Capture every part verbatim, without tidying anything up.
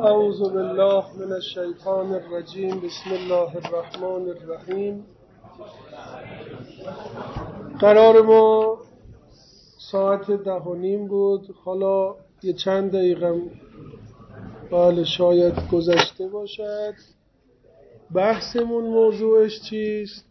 اعوذ بالله من الشیطان الرجیم. بسم الله الرحمن الرحیم. قرار ما ساعت ده و نیم بود، حالا یه چند دقیقه بله شاید گذشته باشد. بحثمون موضوعش چیست؟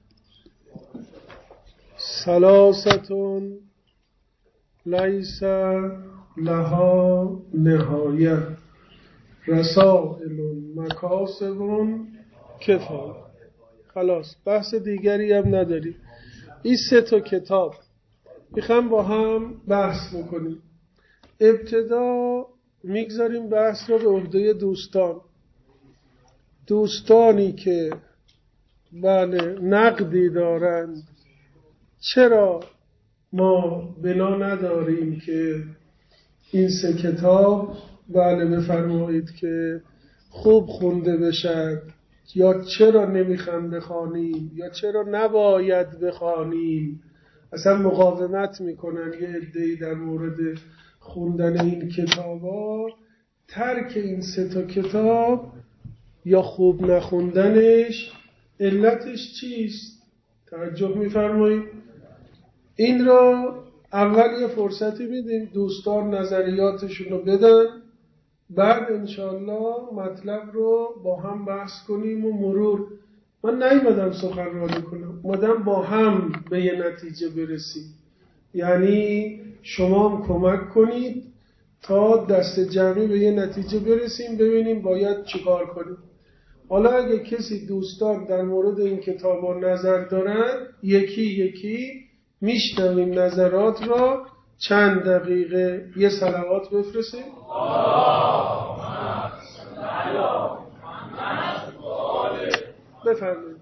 ثلاثتون لیس لها نهایه رسائل مکاسب کفایه. خلاص بحث دیگری هم نداری. این سه تا کتاب میخوام با هم بحث میکنیم. ابتدا میگذاریم بحث رو به عهده دوستان دوستانی که بله نقدی دارند چرا ما بنا نداریم که این سه کتاب بله بفرمایید که خوب خونده بشد، یا چرا نمیخوام بخوانیم یا چرا نباید بخوانیم. اصلا مقاومت میکنن یه عده‌ای در مورد خوندن این کتابا. ترک این سه تا کتاب یا خوب نخوندنش علتش چیست؟ توجه میفرمایید. این را اول یه فرصتی میدیم دوستان نظریاتشون رو بدن، بعد انشاءالله مطلب رو با هم بحث کنیم و مرور. من نیومدم سخنرانی کنم، اومدم با هم به یه نتیجه برسیم. یعنی شما هم کمک کنید تا دست جمعی به یه نتیجه برسیم، ببینیم باید چیکار کنیم. حالا اگه کسی دوستان در مورد این کتابا نظر دارن، یکی یکی میشنویم نظرات را. چند دقیقه یه صلوات بفرستیم. بفرمایید.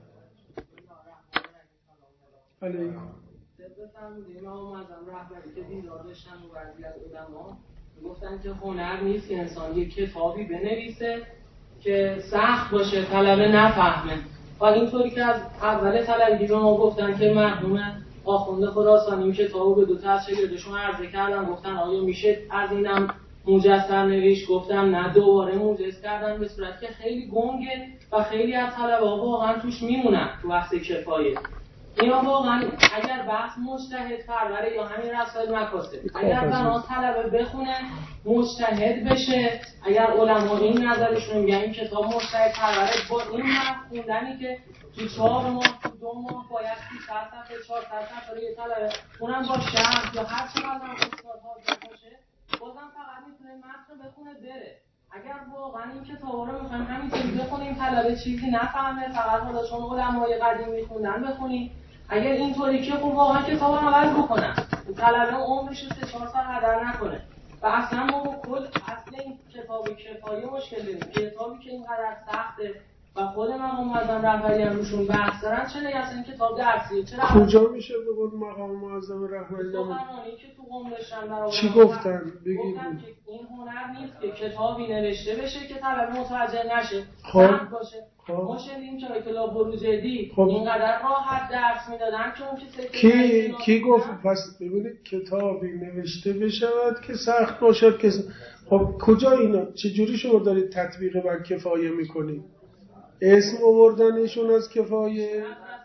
علیکم. بفرمایید. امام معظم رهبری که دیدار داشتن و بعضی از علما گفتن که هنر نیست که انسان یک کتابی بنویسه که سخت باشه طلبه نفهمه. و اینطوری که از اول طلبگی به ما گفتن که مرحوم آخوند خراسانی این کتابو به دو تا از شاگردشون عرضه کردن، گفتن آیا میشه از اینم مجسم نوشت؟ گفتم نه. دوباره موجز کردن به صورت که خیلی گنگه و خیلی از طلبه ها واقعا توش میمونن تو وقت کفایه. اینا واقعا اگر بحث مجتهد پروره یا همین رسائل مکاسب اگر بنا طلبه بخونه مجتهد بشه، اگر علما این نظرشون میگن این کتاب مجتهد پروره، با این حرف خوندنی که تو چهار ماه تو دو ماه باید سیصد صفحه چهارصد صفحه یه طلبه اونم با شرح یا هر چقدر هم استادها باشه بازم فقط میتونه متن بخونه بره. اگر واقعا این کتابا رو میخوایم همینطوری بخونیم طلبه چیزی نفهمه فقط حالا چون علمای قدیم میخوندن بخونیم، اگر اینطوری که خب واقعا کتابا عوض بکنن طلبه عمرش رو سه چهار سال هدر نکنه. و اصلا ما کل اصل این کتاب کفایه مشکل داریم. کتابی که اینقدر سخته و خود مقام معظم رهبری هم روشون بحث دارن، چرا اصلا این کتاب درسیه؟ چرا کجا میشه بگید مقام معظم رهبری سخنرانی که تو قم داشتن چی گفتن؟ بگید. گفتن که این هنر نیست که کتابی نوشته بشه که طلبه متوجه نشه خب باشه. خب ما شنیدیم که آیت الله بروجردی خب. اینقدر راحت درس میدادن که اون که کی کی گفت پس ببینید کتابی نوشته بشود که سخت باشد که خب کجا اینا چجوری شما دارید تطبیق بر کفایه میکنید؟ اسم آوردنشون از کفایه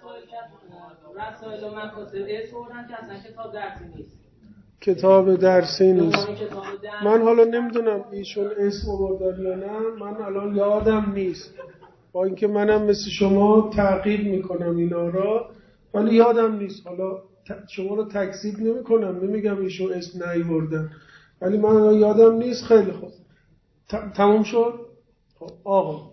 رسائل و مکاسب اسم آوردن که اصلا کتاب درسی نیست. کتاب درسی نیست. من حالا نمیدونم ایشون اسم آوردن یا نه، من الان یادم نیست، با اینکه منم مثل شما تعقیب میکنم اینا را ولی یادم نیست. حالا شما رو تکذیب نمیکنم، نمیگم ایشون اسم نیاوردن ولی من الان یادم نیست. خیلی خوب تموم شد. خب آقا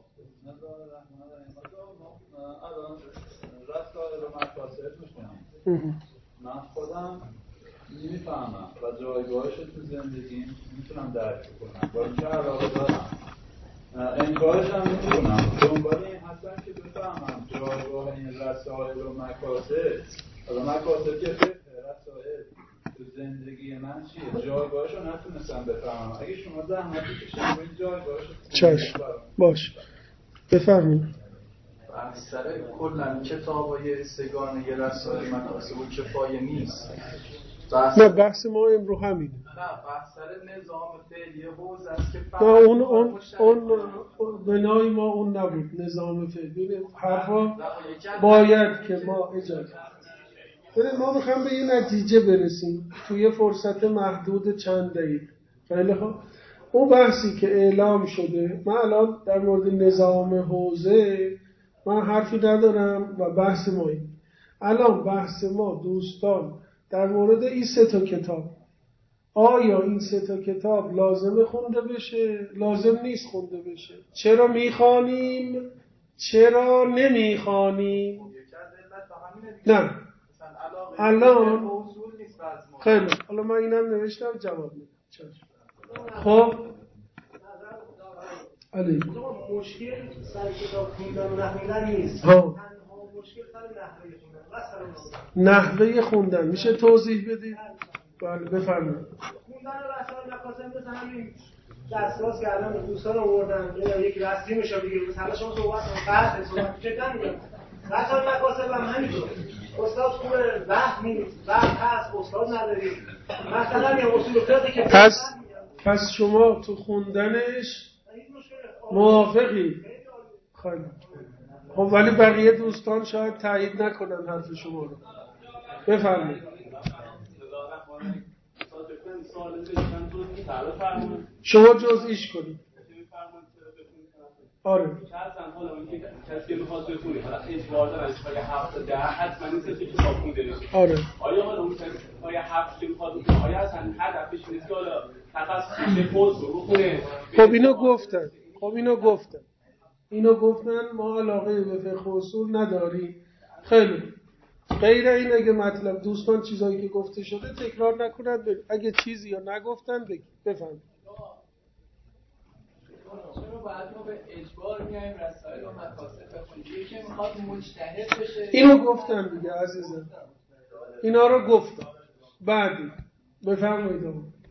من خودم نمیفهمم و جایگاهش رو تو زندگی میتونم درک کنم با اینکه علاقه دارم انکارش هم میتونم دنبال این هستم که بفهمم جایگاه این رسائل و مکاسب حالا مکاسب که رسائل تو زندگی من چیه، جایگاهش رو نتونستم بفهمم. اگه شما زحمتی کشید باید جایگاهش رو چشم باش بفرمایید. اکثر کلن کتاب های سگانه رسائل مکاسب و کفایه نیست. نه بحث ما امرو همینه. نه بحث سر نظام فعلی حوزه است که نه اون اون اون بنای ما اون نبود نظام فعلی. حرفا باید که ما اجازه ببین ما میخوام به یه نتیجه برسیم توی فرصت محدود چند دقیقه. خیلی خوب. اون بحثی که اعلام شده من الان در مورد نظام حوزه من حرفی ندارم و بحث ما این. الان بحث ما دوستان در مورد این سه تا کتاب، آیا این سه تا کتاب لازم خونده بشه؟ لازم نیست خونده بشه. چرا میخوانیم؟ چرا نمیخوانیم؟ نه الان خیلی حالا من اینم نوشتم جواب میدم. خب علی مشکل سر کتاب خوندن و نخوندن نیست. ها مشکل سر نحوه خوندن. نحوه خوندن میشه توضیح بدید؟ بله بفرمایید. خوندن و رسائل مکاسب مثلا همین دستواس که الان دوستان آوردن یک رسمی میشه دیگه مثلا شما صحبت کنید بعد صحبت جدا میگم رسائل مکاسب هم همینطور. استاد خوب وقت نیست وقت هست استاد ندارید مثلا یه اصول فقهی که پس پس شما تو خوندنش موافقی؟ خیلی خب ولی بقیه دوستان شاید تایید نکنن حرف شما رو. بفرمایید. شما جزئیش کنید. آره حالا اون که کسی که میخواد بخونه حالا اجبار داره از پای هفت ده حتما نیست که کتاب خونده بشه. آره آیا حالا اون کسی پای هفت که میخواد بخونه آیا اصلا هدفش نیست که حالا تخصص خودش رو بخونه؟ خب اینو گفتن. خب اینو گفتن. اینو گفتن ما علاقه به فقه اصول نداریم. خیلی غیر این اگه مطلب دوستان چیزایی که گفته شده تکرار نکنند. اگه چیزی یا نگفتن بگید. بفرمایید. چرا باید ما به اجبار میایم رسائل و مکاسب بخونیم؟ یکی میخواد مجتهد بشه. اینو گفتن دیگه عزیزم. اینا رو گفتم. بعدی بفرمایید.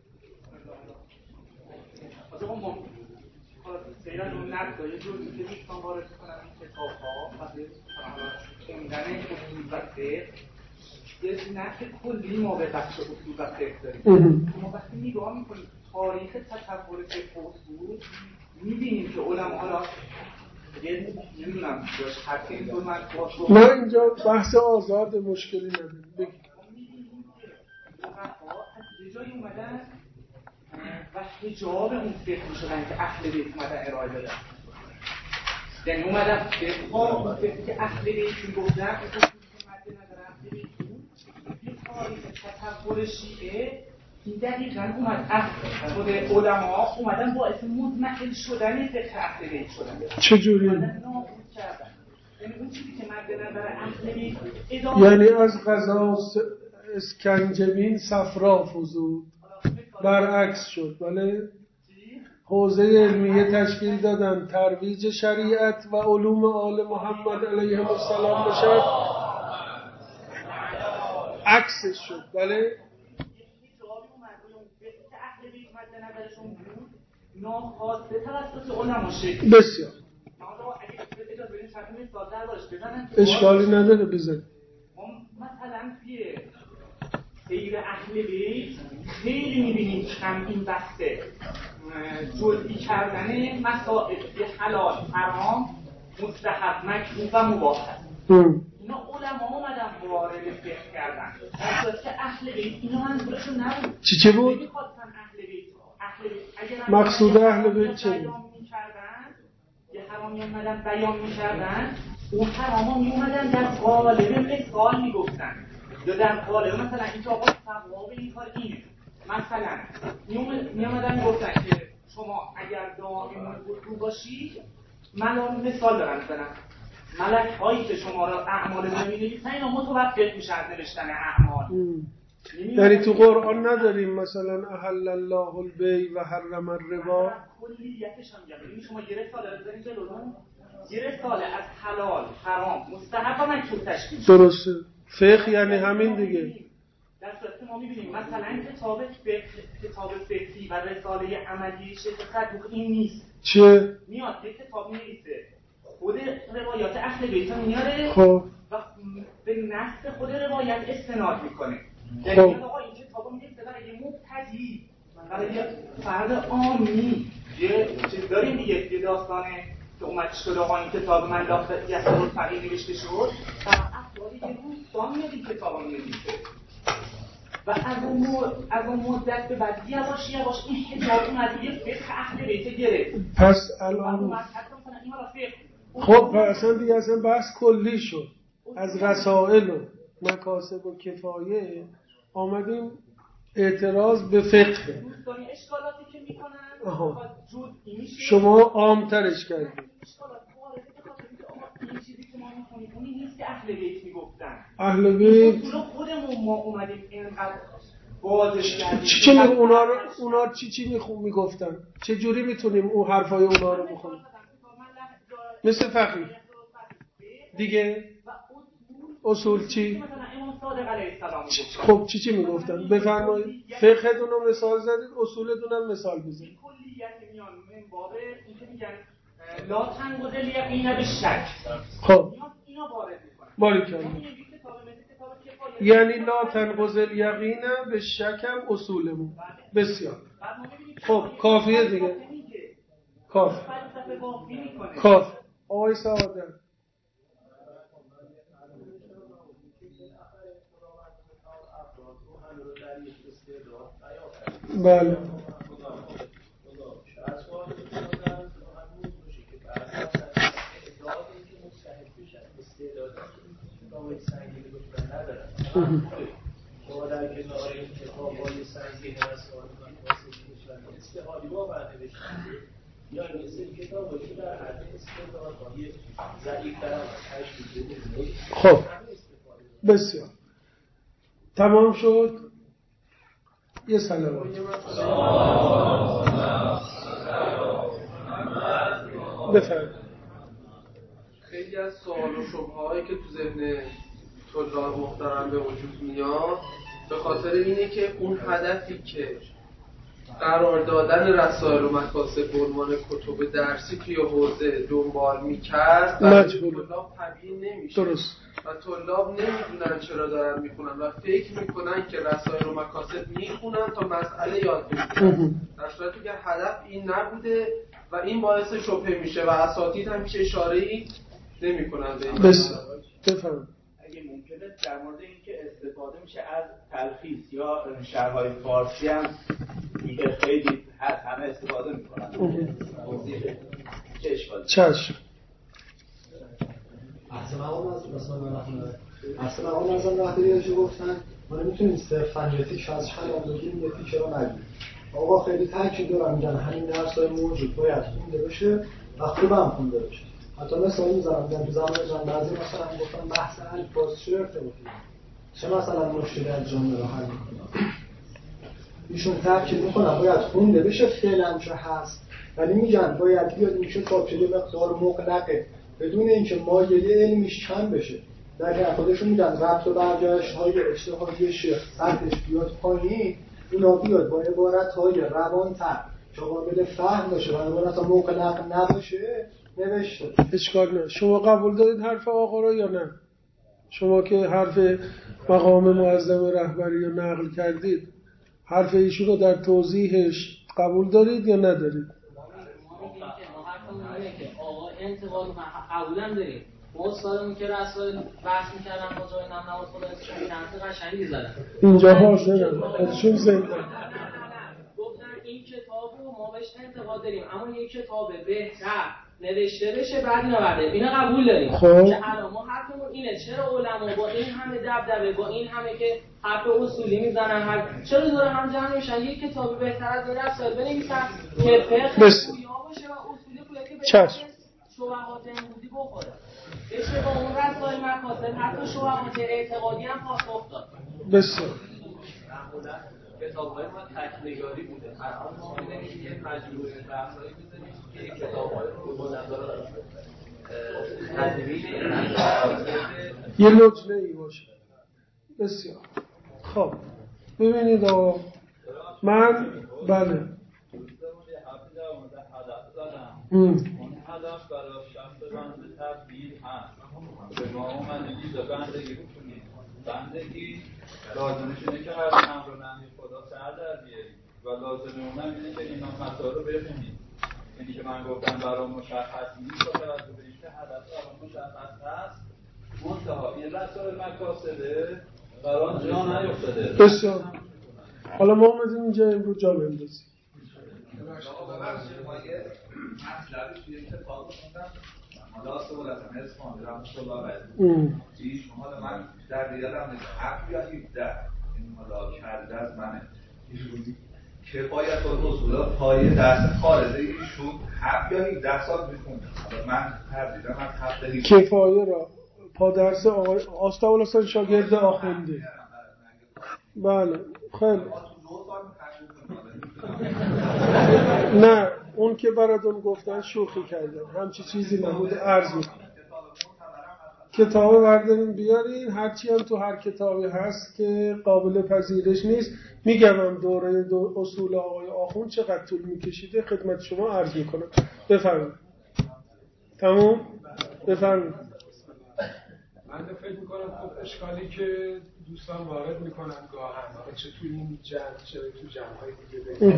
آقا ما فعلا اون نقد یه جور که میخوام وارد کنم این کتاب‌ها وقتی خوندن اصول و فقه یه نقد کلی ما به بخش اصول و فقه داریم. ما وقتی نگاه می‌کنیم تاریخ تطور فقه و اصول می‌بینیم که علما را یه نمی‌دونم جاش حتی این دو مطلب ما اینجا بحث آزاد مشکلی نداریم. بگید. از یه جایی اومدن و حجاب اون فقه شدن که اهل بیت اومدن ارائه دادن. یعنی اومدن فقه فقه که اهل بیت میگفتن اون که مد نظر اهل بیت بود این تاریخ تطور شیعه این دقیقاً اومد اهل خود علما اومدن باعث مضمحل شدن فقه اهل بیت شدن. چجوری؟ اومدن نابود کردن. یعنی اون چیزی که مد نظر اهل بیت یعنی از قضا اسکنجبین صفرا فزود برعکس شد. بله حوزه علمیه تشکیل دادن ترویج شریعت و علوم آل محمد علیه السلام بشد عکسش شد. بله ناخواسته توسط علما شکل بسیار اگه اشکالی نداره بزن. مثلا توی سیر اهل بیت خیلی می‌بینیم کم این بحثه جزئی کردن مسائل حلال حرام مستحب مکروه و مباح هست. اینا علما اومدن وارد فقه کردن در صورتی که اهل بیت اینا منظورشون نبود. چی چه بود؟ نمی‌خواستن اهل بیت اهل بیت اگر مقصود اهل بیت چه بود؟ یه حرامی اومدن بیان می‌کردن اون حراما میومدن در قالب مثال میگفتن یا در قالب مثلا این که آقا ثواب این کار اینه. مثلا میومدن میگفتن که شما اگر دائم الوضو باشید من مثال دارم میزنم ملک هایی که شما را اعمال نمی‌نویسن اینا متوقف میشن از نوشتن اعمال. یعنی تو قرآن نداریم مثلا احل الله البیع و حرم الربا؟ کلیتش هم میگم یعنی شما یه رساله بزنید جلوتون یه رساله از حلال حرام مستحب و مکروه تشکیل میشه. درسته. فقه یعنی همین دیگه. در صورتی ما می‌بینیم مثلا کتاب فقه کتاب فقهی و رساله عملی شیخ صدوق این نیست. چه؟ میاد یک کتاب می‌نویسه خود روایات اهل بیت میاره خب و به نص خود روایت استناد میکنه. یعنی آقا این کتابو میگه برای یه مبتدی، برای یه فرد عامی یه چیز داریم دیگه، یه داستانه که اومد شد آقا این کتاب من داخل یه سر فقیر نوشته شد و افرادی یه روستان میاد این کتاب رو می‌نویسه و از اون از اون مدت به بعد یواش یواش این حجاب اومد یه فقه اهل بیت گرفت. پس الان خب اصلا دیگه اصلا بحث کلی شد، از رسائل و مکاسب و کفایه آمدیم اعتراض به فقه. دوستانی اشکالاتی که میکنن شما عام‌ترش کردید. اشکالات وارده به خاطر اینکه آقا این چیزی که ما میکنیم اونی نیست که اهل بیت میگفتن. اهل بیت اصولا خودمون ما اومدیم اینقدر بازش کردیم. چی چی می اونا رو اونا چی چی میخون میگفتن؟ چه جوری میتونیم اون حرفای اونا رو بخونیم؟ مثل فقیه دیگه اصول چی؟ خب چی چی میگفتن؟ بفرمایید. فقهتون رو مثال زدید، اصولتون هم مثال بزنید. کلیت میان منباره این که میگن لا تنقض الیقین بالشک. خب اینا وارد میکنن. باریکلا. یعنی لا تنقض الیقین بالشک هم اصولمون. بسیار. خب کافیه دیگه. کاف. کاف. آقای سعادت. بله. شما در کنار این کتاب‌های سنگین رسائل و استعاری باور نوشتید یا این سری کتاب‌هایی که در حد استعدادهای ضعیف‌تر هم تشکیل بدید. خب بسیار تمام شد. یه سلام بفرمایید. خیلی از سوال و شبهه‌هایی که تو ذهن طلاب محترم به وجود میاد به خاطر اینه که اون هدفی که قرار دادن رسائل و مکاسب به عنوان کتب درسی توی حوزه دنبال میکرد طلاب تبیین نمیشه. درست. و طلاب نمیدونن چرا دارن میخونن و فکر میکنن که رسائل و مکاسب میخونن تا مسئله یاد بگیرن، در صورتی که هدف این نبوده و این باعث شبهه میشه و اساتید هم میشه اشاره‌ای نمیکنن به این. بس بفرمایید. اگه ممکنه در مورد اینکه استفاده میشه از تلخیص یا شرح‌های فارسی هم میگه خیلی همه استفاده میکنن. چه اشکالی؟ چشم. اصلا اون از مثلا اصلا اون از وقتی یه گفتن ما نمیتونیم صرفاً ژنتیک از حلال بگیم یه تیکه رو نگیم. آقا خیلی تاکید دارم میگن همین درس‌های موجود باید خونده بشه و خوبم خونده بشه. حتی مثلا میذارم میگن تو زمان جان بعضی مثلا گفتن بحث الفاظ چه ارتباطی چه مثلا مشکلی از جامعه رو حل می‌کنه. ایشون تاکید میکنن باید خونده بشه فعلا چه هست، ولی میگن باید بیاد این کتاب چه مقدار مطلقه بدون اینکه مایه علمیش کم بشه. در خودشون میگن ربط و برگشت‌های اجتهادی شیخ سطحش بیاد پایین، اونا بیاد با عبارت‌های روان‌تر که قابل فهم باشه و عبارت مطلق نباشه نوشته. اشکال نه. شما قبول دارید حرف آقا رو یا نه؟ شما که حرف مقام معظم رهبری رو نقل کردید، حرف ایشون رو در توضیحش قبول دارید یا ندارید؟ آقا انتقال قبولم دارید. ما استادمون که رسائل بحث می‌کردن با جای نام نماز خدا اسمش چند قشنگی زدن. اینجا حاضرن. خودشون زندن. گفتن این کتابو ما بهش انتقاد داریم، اما یک کتاب بهتر نوشته بشه بعد اینو بعد اینو قبول داریم. خب. که الان ما حرفمون اینه چرا علما با این همه دبدبه با این همه که حرف اصولی میزنن هر چرا دور هم جمع میشن یک کتاب بهتر از این رسائل بنویسن که فقه پویا باشه و اصولی پویا که به شبهات امروزی بخوره. بشه با اون رسائل مکاسب حتی شبهات اعتقادی هم پاسخ داد. بسیار. معمولا کتاب‌های ما تکنگاری بوده. الان ما می‌بینیم یه مجموعه بحثایی می‌ذاریم که کتاب‌های رو با نظر تدوین یه لجنه‌ای باشه. بسیار. خب ببینید آقا من بله اون هدف برای شخص بنده تبدیل هست به ما اومدیم به بندگی بکنیم بندگی لازمش اینه که هر امر و نهی خدا سر در بیاریم و لازم اونم اینه که اینا مسائل رو بفهمیم. اینی که من گفتم برام مشخص نیست با توجه به اینکه هدف برام مشخص هست، منتها این رسائل مکاسبه برام جا نیفتاده. بسیار. حالا ما اومدیم اینجا امروز جا بندازیم. مطلبی توی کتاب خوندم حالا سوال از اسمان رحمت الله علیه چی شما من در دیدم هفت یا هفده این حالا کرده از منه کفایت الاصول پای درس خالده ایشون هفت یا هفده سال میخوندم. حالا من تردیدم از هفته کفایه را پا درس آقای آستاول حسین شاگرد آخونده. بله خیلی نه اون که براتون گفتن شوخی کردن همچی چیزی نبود. عرض میکنم کتاب بردارین بیارین، هرچی هم تو هر کتابی هست که قابل پذیرش نیست. میگم هم دوره دو اصول آقای آخوند چقدر طول میکشیده خدمت شما عرض میکنم. بفرمایید. تمام؟ بفرمایید. من فکر میکنم خب اشکالی که دوستان وارد میکنن گاهن چه تو این جمع چه تو جمع‌های دیگه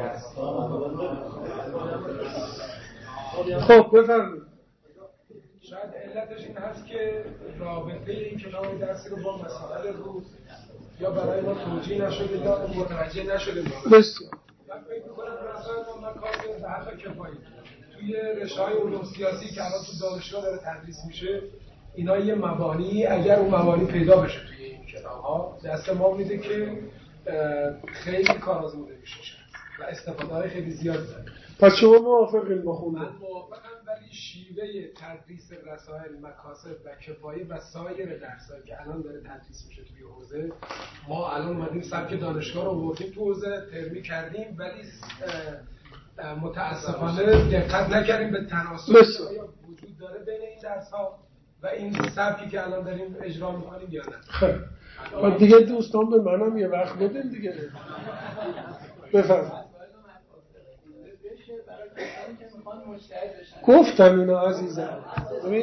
بگیم. خب بفرمایید. شاید علتش این هست که رابطه این کلام درسی رو با مسائل روز یا برای ما توجیه نشده یا متوجه نشده. بسیار. من فکر میکنم رسائل ما مکاسب به حرف کفایی توی رشته‌های علوم سیاسی که الان تو دانشگاه داره تدریس میشه، اینا یه مبانی اگر اون مبانی پیدا بشه توی این کتاب‌ها دست ما میده که خیلی کارآزموده میشه و استفاده‌های خیلی زیاد داره. پس شما موافقین با خوندن؟ من موافقم، ولی شیوه تدریس رسائل مکاسب و کفایه و سایر درسایی که الان داره تدریس میشه توی حوزه، ما الان اومدیم سبک دانشگاه رو آوردیم تو حوزه ترمی کردیم، ولی متاسفانه دقت نکردیم به تناسب که وجود داره بین این درس‌ها و این سبکی که الان داریم اجرا می‌کنیم یا نه. خب دیگه دوستان به منم یه وقت بدین دیگه. بفرمایید. گفتم اینو عزیزم. ببین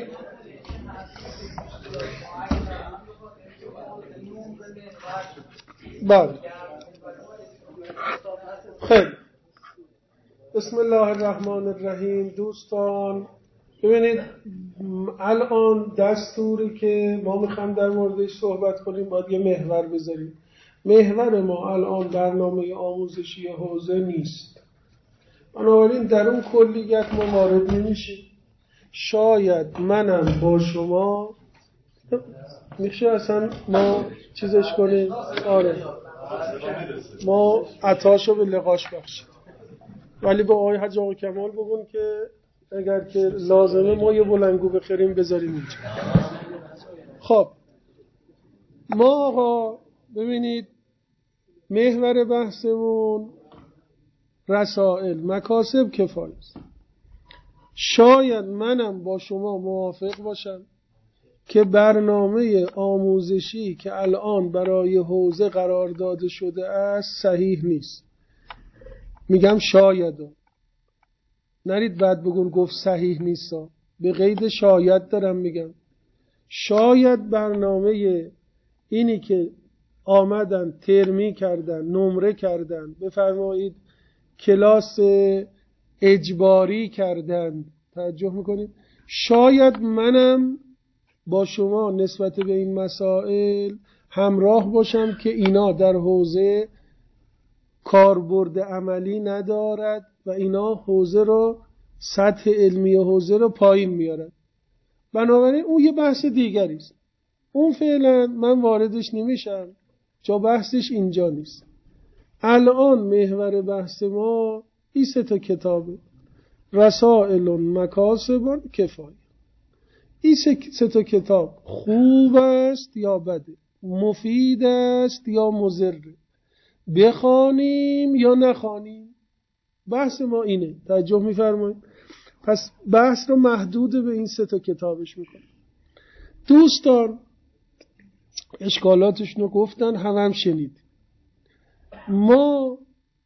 بله خیلی بسم الله الرحمن الرحیم. دوستان ببینید الان دستوری که ما میخوایم در موردش صحبت کنیم باید یه محور بذاریم. محور ما الان برنامه آموزشی حوزه نیست، بنابراین در اون کلیت ما وارد نمیشیم. شاید منم با شما میشه اصلا ما چیزش کنیم. آره ما عطاشو به لقاش بخشید، ولی با آقای حاج آقا کمال بگون که اگر که لازمه ما یه بلنگو بخریم بذاریم اینجا. خب ما آقا ببینید محور بحثمون رسائل مکاسب کفایه است. شاید منم با شما موافق باشم که برنامه آموزشی که الان برای حوزه قرار داده شده است صحیح نیست. میگم شاید، نرید بعد بگون گفت صحیح نیست، به قید شاید دارم میگم. شاید برنامه اینی که آمدن ترمی کردن نمره کردن بفرمایید کلاس اجباری کردن، توجه میکنید، شاید منم با شما نسبت به این مسائل همراه باشم که اینا در حوزه کاربرد عملی ندارد و اینا حوزه رو سطح علمی حوزه رو پایین میارد. بنابراین اون یه بحث دیگری است، اون فعلا من واردش نمیشم، جا بحثش اینجا نیست. الان محور بحث ما این سه تا کتابه: رسائل مکاسب کفایه. این سه تا کتاب خوب است یا بده، مفید است یا مضر، بخوانیم یا نخوانیم، بحث ما اینه. توجه میفرمایید؟ پس بحث رو محدود به این سه تا کتابش میکنم. دوستان اشکالاتشون رو گفتن، هم هم شنید. ما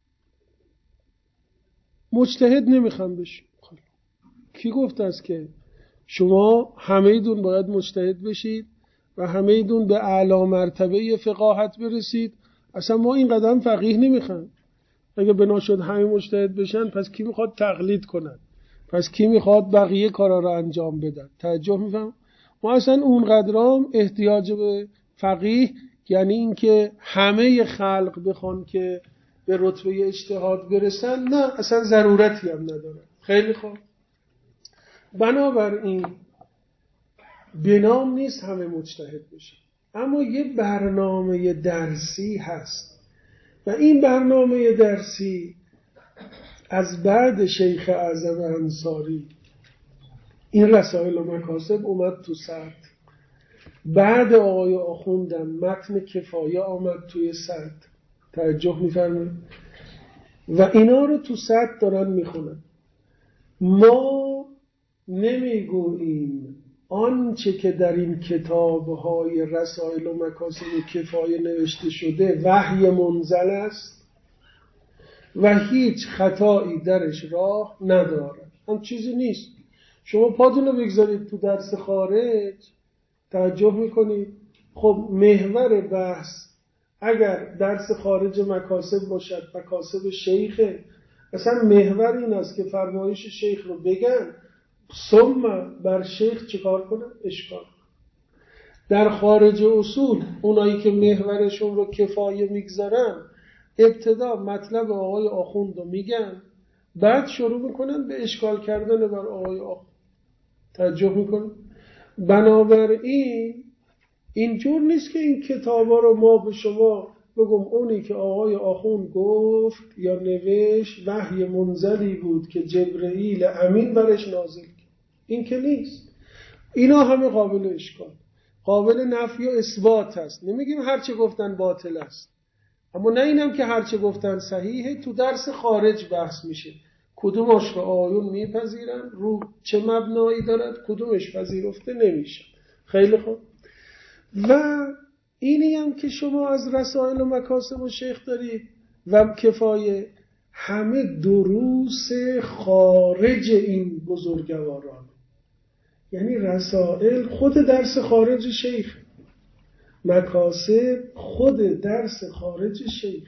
مجتهد نمیخوام بشیم. کی گفته است که شما همه ایدون باید مجتهد بشید و همه ایدون به اعلی مرتبه فقاهت برسید، اصلا ما این قدم فقیه نمیخوایم. اگه بنا شد همه مجتهد بشن، پس کی میخواد تقلید کنن؟ پس کی میخواد بقیه کارا رو انجام بدن؟ توجه میفهم؟ ما اصلا اونقدرام احتیاج به فقیه، یعنی اینکه همه خلق بخوان که به رتبه اجتهاد برسن، نه، اصلا ضرورتی هم نداره. خیلی خوب. بنابراین بنام نیست همه مجتهد بشن، اما یه برنامه درسی هست و این برنامه درسی از بعد شیخ اعظم انصاری این رسائل و مکاسب اومد تو سطح، بعد آقای آخوندم متن کفایه آمد توی سطح. توجه می‌فرمایید؟ و اینا رو تو سطح دارن میخونن. ما نمیگوییم آنچه که در این کتاب‌های رسائل و مکاسب و کفایه نوشته شده وحی منزل است و هیچ خطایی درش راه نداره. هم چیزی نیست. شما پاتون رو بگذارید تو درس خارج، توجه میکنید، خب محور بحث اگر درس خارج مکاسب باشد، مکاسب شیخه، اصلا محور این است که فرمایش شیخ رو بگن، ثم بر شیخ چیکار کنن؟ اشکال. در خارج اصول اونایی که محورشون رو کفایه میگذارن، ابتدا مطلب آقای آخوند رو میگن، بعد شروع میکنن به اشکال کردن بر آقای آخوند. توجه میکنن؟ بنابراین اینجور نیست که این کتابا رو ما به شما بگم اونی که آقای آخوند گفت یا نوشت وحی منزلی بود که جبرئیل امین برش نازل کرد. این که نیست. اینا همه قابل اشکال، قابل نفی و اثبات هست. نمیگیم هرچه گفتن باطل است، اما نه اینم که هرچه گفتن صحیحه. تو درس خارج بحث میشه کدومش رو آیون میپذیرن، رو چه مبنایی دارد، کدومش پذیرفته نمیشه. خیلی خوب. و اینی هم که شما از رسائل و مکاسب و شیخ دارید و کفایه، همه دروس خارج این بزرگواران، یعنی رسائل خود درس خارج شیخ، مکاسب خود درس خارج شیخ،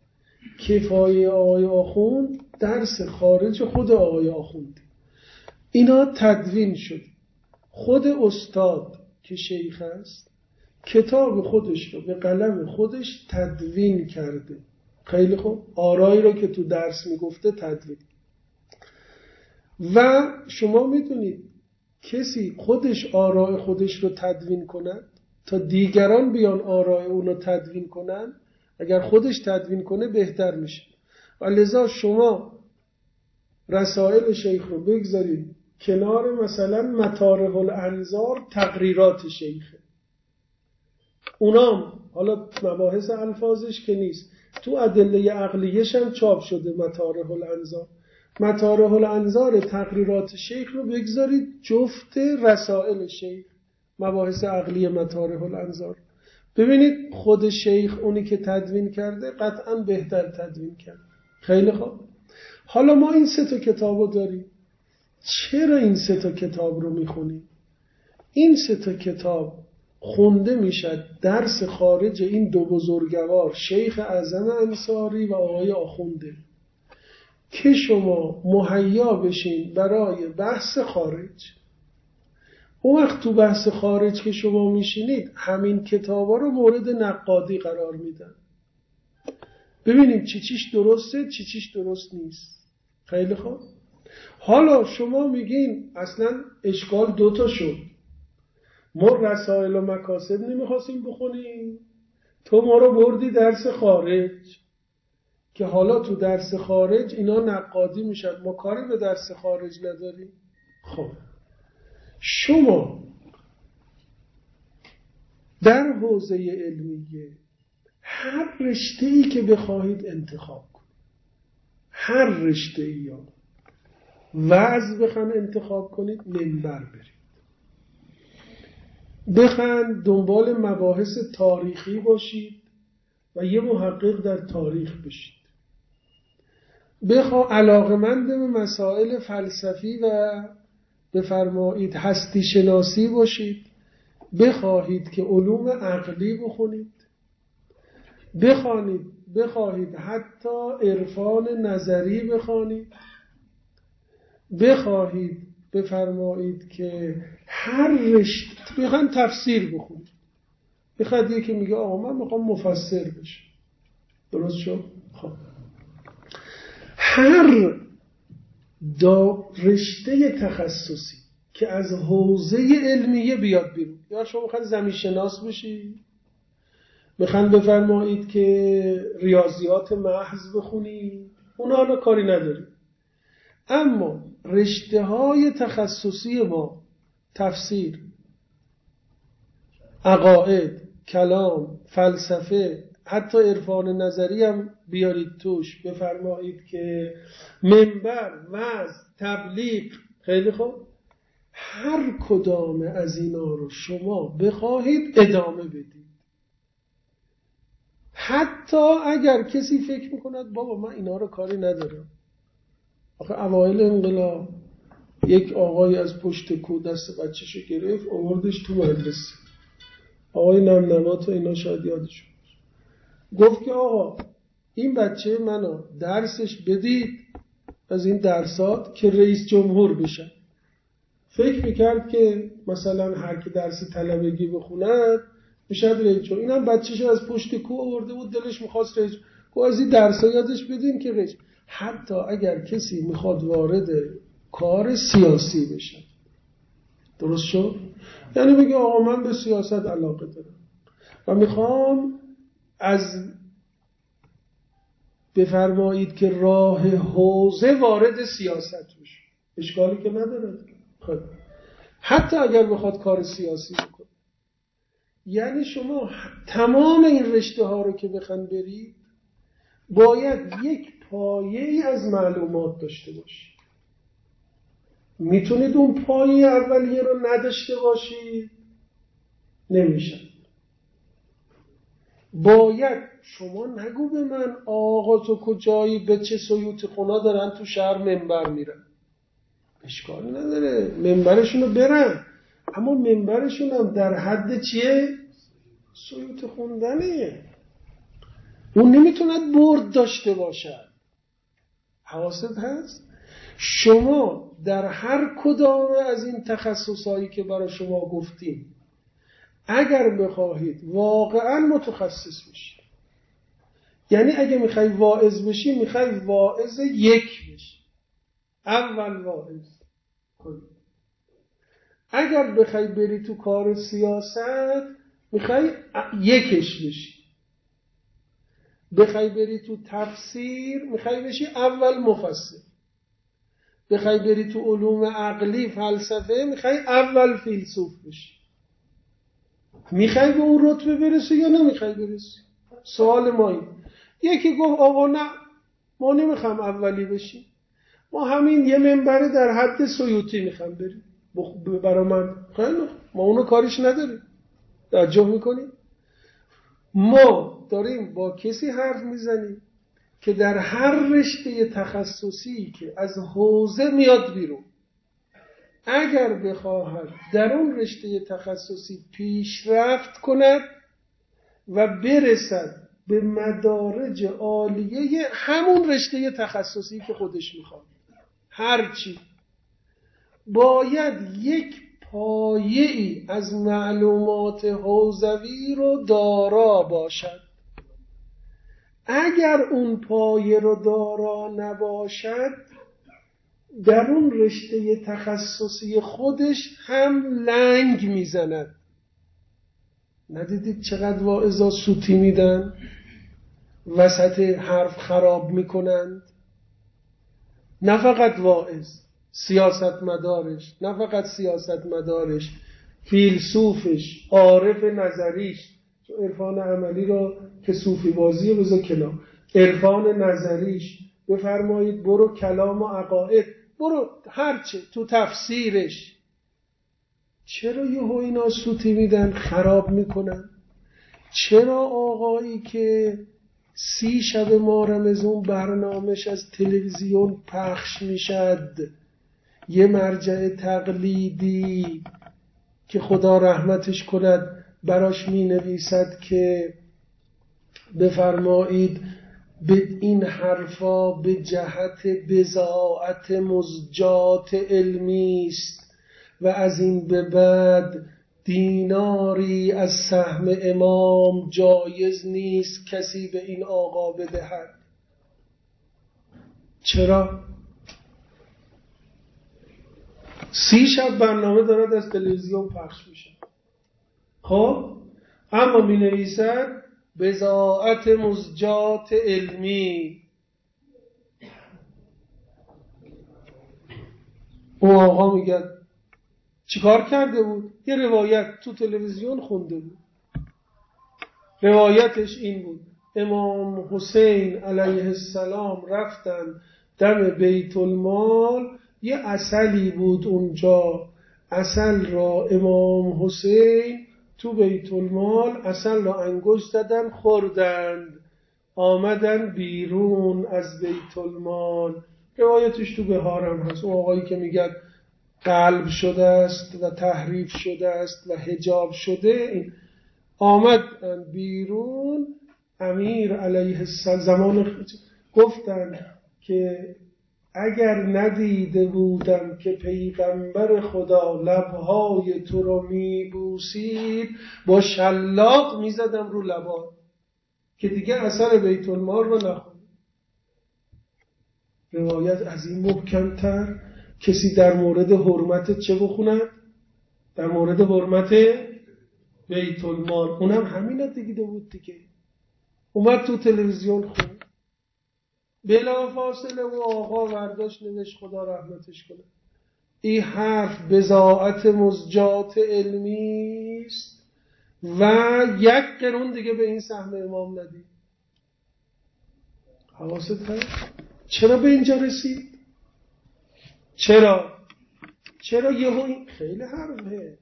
کفایه آقای آخوند درس خارج خود آقای آخوند. اینا تدوین شد. خود استاد که شیخ است کتاب خودش رو به قلم خودش تدوین کرده. خیلی خوب. آرایی رو که تو درس میگفته تدوین. و شما میدونید کسی خودش آرای خودش رو تدوین کند تا دیگران بیان آرای اون رو تدوین کنن، اگر خودش تدوین کنه بهتر میشه. و لذا شما رسائل شیخ رو بگذارید کنار مثلا مطارح الانظار تقریرات شیخه، اونام حالا مباحث الفاظش که نیست، تو ادله عقلیش هم چاپ شده مطارح الانظار. مطارح الانظار تقریرات شیخ رو بگذارید جفت رسائل شیخ، مباحث عقلی مطارح الانظار. ببینید خود شیخ اونی که تدوین کرده قطعا بهتر تدوین کرده. خیلی خوب. حالا ما این سه تا کتابو داریم. چرا این سه تا کتاب رو میخونیم؟ این سه تا کتاب خونده میشد درس خارج این دو بزرگوار، شیخ اعظم انصاری و آقای آخونده، که شما مهیا بشین برای بحث خارج. اون وقت تو بحث خارج که شما میشینید همین کتابا رو مورد نقادی قرار میدن، ببینیم چی چیش درسته چی چیش درست نیست. خیلی خوب. حالا شما میگین اصلا اشکال دوتا شد، ما رسائل و مکاسب نمیخواستیم بخونیم، تو ما رو بردی درس خارج که حالا تو درس خارج اینا نقادی میشن، ما کاری به درس خارج نداریم. خب شما در حوزه علمیه هر رشته‌ای که بخواهید انتخاب کنید، هر رشته‌ای یا وعظ بخواید انتخاب کنید، منبر برید، بخواید دنبال مباحث تاریخی باشید و یه محقق در تاریخ بشید، بخواید علاقمند به مسائل فلسفی و بفرمایید هستی شناسی باشید، بخواهید که علوم عقلی بخونید، بخوانید بخواهید حتی عرفان نظری بخوانید، بخواهید بفرمایید که هر رشته بخواید تفسیر بخونید. بخواید یکی میگه آقا من میخوام مفسر بشم، درست شد؟ خب هر دا رشته تخصصی که از حوزه علمیه بیاد بیرون، یا شما میخواید زمین شناس بشی، میخواید بفرمایید که ریاضیات محض بخونید، اونا حالا کاری ندارید، اما رشته های تخصصی ما تفسیر، عقاید، کلام، فلسفه، حتی عرفان نظری هم بیارید توش، بفرمایید که منبر، وعظ، تبلیغ، خیلی خوب، هر کدام از اینا رو شما بخواهید ادامه بدید. حتی اگر کسی فکر میکند بابا من اینا رو کاری ندارم. آخه اوایل انقلاب یک آقای از پشت کو دست بچه‌شو گرفت آوردش تو مدرسه، آقای نمنمات و اینا شاید یادشون گفت که آقا این بچه منو درسش بدید از این درسات که رئیس جمهور بشن. فکر میکرد که مثلا هر کی درس طلبگی بخوند میشه رئیس جمهور. اینم بچه‌شو از پشت کو آورده بود، دلش میخواست رئیس جمهور. گفت از این درسا یادش بدین که رئیس. حتی اگر کسی میخواد وارد کار سیاسی بشه، درست شد؟ یعنی میگه آقا من به سیاست علاقه دارم و میخوام از بفرمایید که راه حوزه وارد سیاست بشه، اشکالی که نداره. خب حتی اگر بخواد کار سیاسی بکنه، یعنی شما تمام این رشته ها رو که بخواید برید باید یک پایه‌ای از معلومات داشته باشید. میتونید اون پایه اولیه رو نداشته باشید، نمیشه. باید شما نگو به من آقا تو کجایی، به چه سیوط خونا دارن تو شهر منبر میرن، اشکال نداره منبرشون رو برن، اما منبرشون هم در حد چیه؟ سیوط خوندنه. اون نمیتوند برد داشته باشد. حواست هست؟ شما در هر کدام از این تخصصایی که برای شما گفتیم اگر بخواهید واقعا متخصص بشید، یعنی اگه میخوای واعظ بشی میخوای واعظ یک بشی، اول واعظ. اگر بخوای بری تو کار سیاست میخوای یکش بشی، بخوای بری تو تفسیر میخوای بشی اول مفسر، بخوای بری تو علوم عقلی فلسفه میخوای اول فیلسوف بشی. میخوای به اون رتبه برسی یا نمیخوای برسی؟ سوال ما این. یکی گفت آقا نه ما نمیخوام اولی بشیم، ما همین یه منبر در حد سیوطی میخوام بریم برای من. خیلی ما اونو کارش نداریم. توجه میکنیم؟ ما داریم با کسی حرف میزنیم که در هر رشته تخصصی که از حوزه میاد بیرون، اگر بخواهد در اون رشته تخصصی پیشرفت کند و برسد به مدارج عالیه همون رشته تخصصی که خودش میخواد، هرچی باید یک پایه‌ای از معلومات حوزوی رو دارا باشد. اگر اون پایه رو دارا نباشد در اون رشته تخصصی خودش هم لنگ میزند. ندیدید چقدر واعظا سوتی میدن وسط حرف خراب میکنند؟ نه فقط واعظ، سیاست مدارش، نه فقط سیاست مدارش، فیلسوفش، عارف نظریش. عرفان عملی رو که صوفی بازی رو بذار کنار، عرفان نظریش بفرمایید برو کلام و عقاید، برو هرچه تو تفسیرش. چرا یهو اینا سوتی میدن خراب میکنن؟ چرا آقایی که سی شب ماه رمضان برنامهش از تلویزیون پخش میشد، یه مرجع تقلیدی که خدا رحمتش کند براش می نویسد که بفرمایید به این حرفا به جهت بضاعت مزجات علمی است و از این به بعد دیناری از سهم امام جایز نیست کسی به این آقا بدهد. چرا؟ سی شب برنامه دارد از تلویزیون پخش میشه. خب اما می نویسد بضاعت مزجات علمی. اون آقا میگه چیکار کرده بود؟ یه روایت تو تلویزیون خونده بود. روایتش این بود امام حسین علیه السلام رفتن دم بیت المال، یه عسلی بود اونجا، عسل را امام حسین تو بیت المال عسل را انگشت زدن خوردند، آمدن بیرون از بیت المال. روایتش تو بهارم هست. اون آقایی که میگه قلب شده است و تحریف شده است و حجاب شده، این آمد بیرون. امیر علیه السلام زمان گفتن که اگر ندیده بودم که پیغمبر خدا لبهای تو رو میبوسید با شلاق میزدم رو لبات که دیگه اثر بیت المال رو نخونی. روایت از این محکمتر کسی در مورد حرمت چه بخوند؟ در مورد حرمت بیت المال. اونم همین دیده بود دیگه، اومد تو تلویزیون خون. بلا فاصله و آقا ورداشت نوشت خدا رحمتش کنه این حرف بضاعت مزجات علمی است و یک قرون دیگه به این سهم امام ندید. حواست هست؟ چرا به اینجا رسید؟ چرا؟ چرا یهو این خیلی حرفه.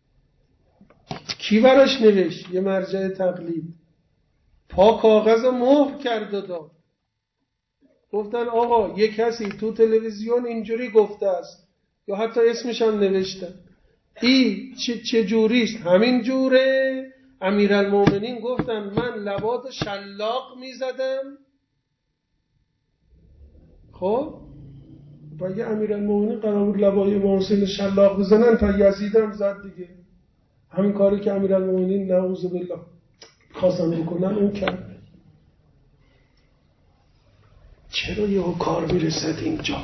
کی براش نوشت؟ یه مرجع تقلید پا کاغذ و مهر کرد و داد. گفتن آقا یه کسی تو تلویزیون اینجوری گفته است، یا حتی اسمش هم نوشتن. این چه, چه جوریست؟ همین جوره. امیرالمومنین گفتن من لبات شلاق میزدم. خب و یه امیرالمومنین قرار بود لبای امام حسین شلاق بزنن تا یزید هم زد دیگه. همین کاری که امیرالمومنین نعوذ بالله خواستن بکنن اون کرد. چرا یه کار میرسد اینجا؟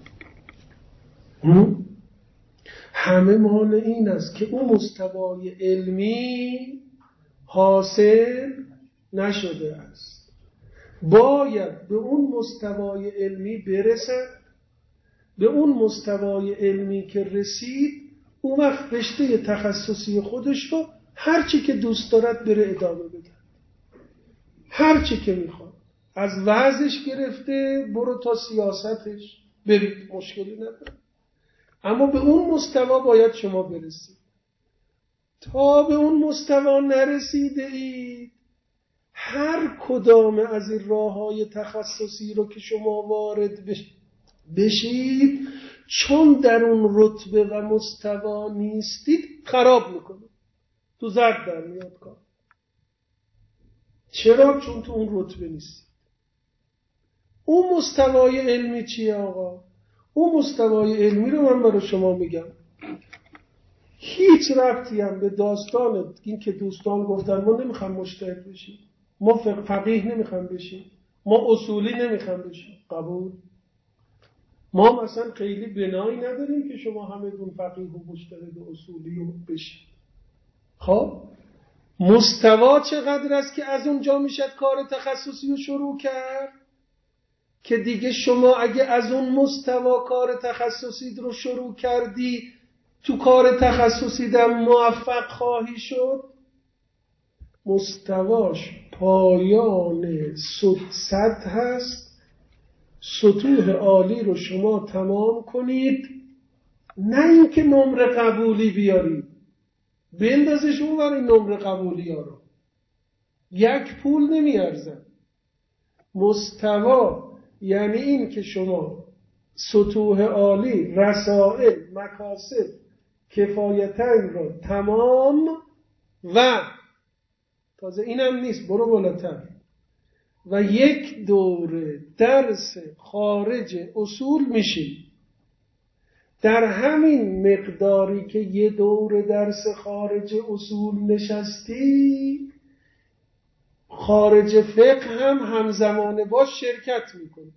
همه مال این است که اون مستوای علمی حاصل نشده است. باید به اون مستوای علمی برسد. به اون مستوای علمی که رسید اون وقت رشته تخصصی خودش رو هرچی که دوست دارد بره ادامه بده، هرچی که میخواد، از وعظش گرفته برو تا سیاستش برید، مشکلی نداره. اما به اون مستوا باید شما برسید. تا به اون مستوا نرسیده اید، هر کدام از این راه‌های تخصصی رو که شما وارد بشید چون در اون رتبه و مستوا نیستید خراب میکنه، تو زرد در میاد کار. چرا؟ چون تو اون رتبه نیستید. اون مستوای علمی چیه آقا؟ اون مستوای علمی رو من برای شما میگم. هیچ ربطی هم به داستان این که دوستان گفتن ما نمیخوام مجتهد بشیم، ما فقیه نمیخوام بشیم، ما اصولی نمیخوام بشیم. قبول؟ ما مثلا خیلی بنایی نداریم که شما همه دون فقیه و مجتهد و اصولی و بشید. خب مستوا چقدر است که از اونجا میشد کار تخصصی رو شروع کرد؟ که دیگه شما اگه از اون مستوا کار تخصصی رو شروع کردی تو کار تخصصی در موفق خواهی شد. مستواش پایان صد هست. سطوح عالی رو شما تمام کنید، نه اینکه نمره قبولی بیارید بندازش اون ور این نمره قبولی ها رو، یک پول نمی ارزن. مستوا یعنی این که شما سطوح عالی، رسائل، مکاسب کفایتین را تمام و تازه اینم نیست، برو بالاتر، و یک دوره درس خارج اصول میشیم. در همین مقداری که یه دوره درس خارج اصول نشستی، خارج فقه هم همزمانه باش شرکت میکنی.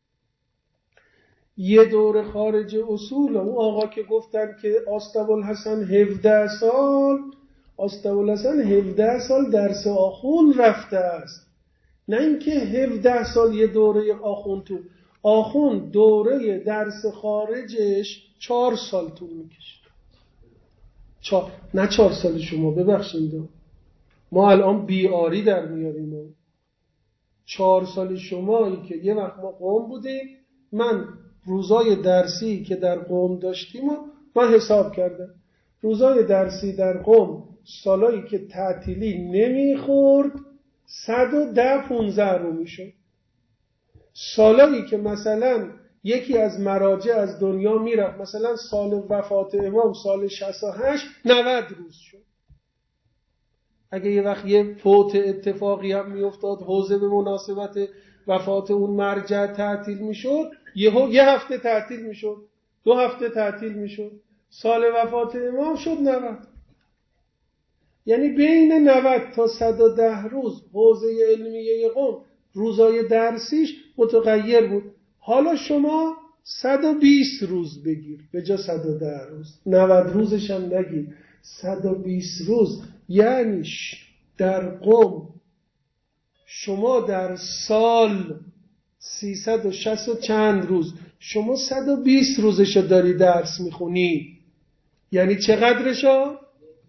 یه دوره خارج اصول، اون آقا که گفتن که آستابالحسن هفده سال، آستابالحسن هفده سال درس آخون رفته است، نه اینکه هفده سال یه دوره آخون تو. آخون دوره درس خارجش چهار سال طول میکشه. چهار نه چهار سال شما ببخشید، ما الان بیاری در میاریم. چهار سال شمایی که یه وقت ما قوم بودیم، من روزای درسی که در قوم داشتیم و من حساب کردم، روزای درسی در قوم سالایی که تعطیلی نمیخورد صد و ده پونزه رو میشد. سالایی که مثلا یکی از مراجع از دنیا میرفت، مثلا سال وفات امام سال شصت و هشت، نود روز شد. اگه یه وقت یه فوت اتفاقی هم میافتاد، حوزه به مناسبت وفات اون مرجع تعطیل میشد، یهو یه هفته تعطیل میشد، دو هفته تعطیل میشد. سال وفات امام شد نود. یعنی بین نود تا صد و ده روز حوزه علمیه قوم روزای درسیش متغیر بود. حالا شما صد و بیست روز بگیر به جا صد و ده روز، نود روزش هم نگیر، صد و بیست روز. یعنی در قوم شما در سال سیصد و شصت و چند روز، شما صد و بیست روزشو داری درس میخونی. یعنی چقدرشو؟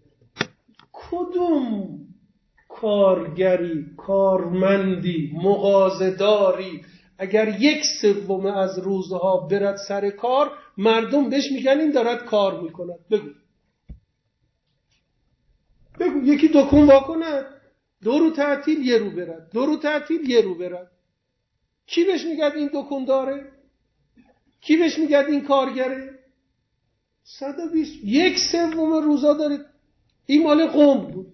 کدوم کارگری، کارمندی، مغازه‌داری اگر یک سوم از روزها برد سر کار، مردم بهش میگن این دارد کار میکند؟ بگو بگو یکی دکون وا کند، دو رو تعطیل یه رو برد، دو رو تعطیل یه رو برد. کی بهش میگد این دکون داره؟ کی بهش میگد این کارگره؟ صد و بیست یک سوم روزا دارید. این مال قم بود.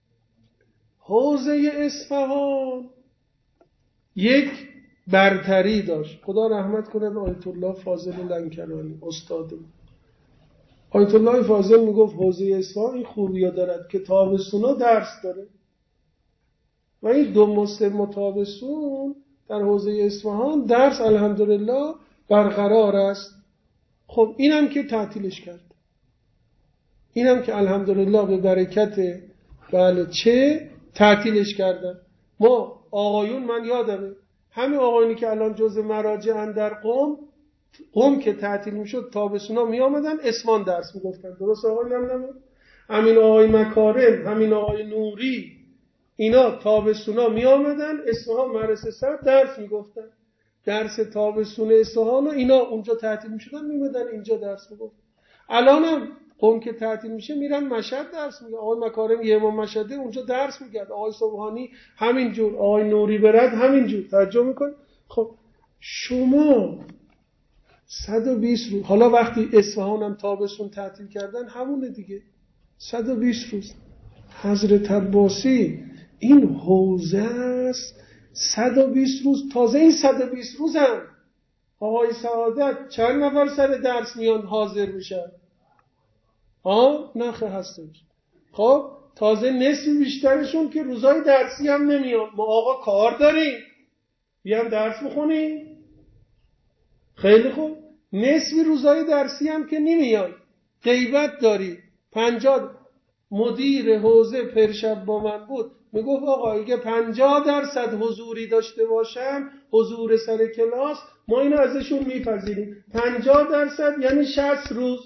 حوزه اصفهان یک برتری داشت. خدا رحمت کنه به آیت الله فاضل لنکرانی استادم. آیت الله فاضل میگفت حوزه اصفهان این خوبی‌ها دارد که تابستونا درس داره و این دو موسم تابستون در حوزه اصفهان درس الحمدلله برقرار است. خب اینم که تعطیلش کرد، اینم که الحمدلله به برکت بله چه تعطیلش کردن. ما آقایون، من یادمه همین آقایونی که الان جز مراجعن در قم، قم که تعطیل میشد تابستونا می آمدن اصفهان درس میگفتن. درست آقای نمنمه؟ همین آقای مکارم، همین آقای نوری، اینا تابستونا می آمدن اصفهان مدرسه صد درس میگفتن. درس تابستون اصفهان و اینا اونجا تعطیل میشدن میمدن اینجا درس میگفتن. الانم قم که تعطیل میشه میرن مشهد درس میگه. آقای مکارم یه امام مشهده اونجا درس میگه، آقای سبحانی همینجور، آقای نوری برد همینجور. توجه میکن. خب شما صد و بیست روز، حالا وقتی اصفهانم تابستون تعطیل کردن همونه دیگه، صد و بیست روز. حضرت عباسی این حوزه است صد و بیست روز. تازه این صد و بیست روز هم آقای سعادت چند نفر سر درس میان حاضر میشن؟ ها نخه هستش. خب تازه نصف بیشترشون که روزای درسی هم نمیان. ما آقا کار داریم بیان درس بخونیم. خیلی خوب، نصف روزای درسی هم که نمیان، غیبت داری. پنجاه مدیر حوزه پرشب با من بود، میگفت آقا اگه پنجاه درصد حضوری داشته باشم، حضور سر کلاس، ما اینو ازشون میپذیریم. پنجاه درصد یعنی شصت روز.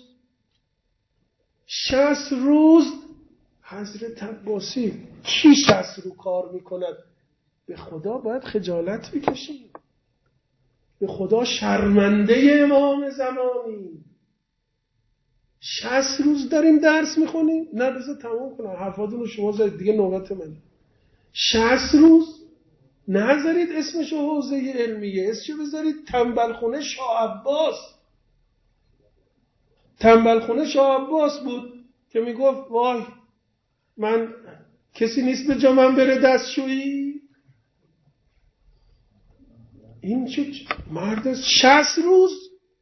شصت روز حضرت عباسی کی شصت رو کار میکند؟ به خدا باید خجالت بکشیم، به خدا شرمنده امام زمانی. شصت روز داریم درس میخونیم. نه بذار تمام کنم حرفاتون رو شما زدید دیگه، نوبت من. شصت روز نذارید اسمشو حوزه علمیه، اسمشو بذارید تنبلخونه شاه عباس. تنبلخونه شاه عباس بود که میگفت وای من کسی نیست به جا من بره دستشویی. این چه مرد شصت روز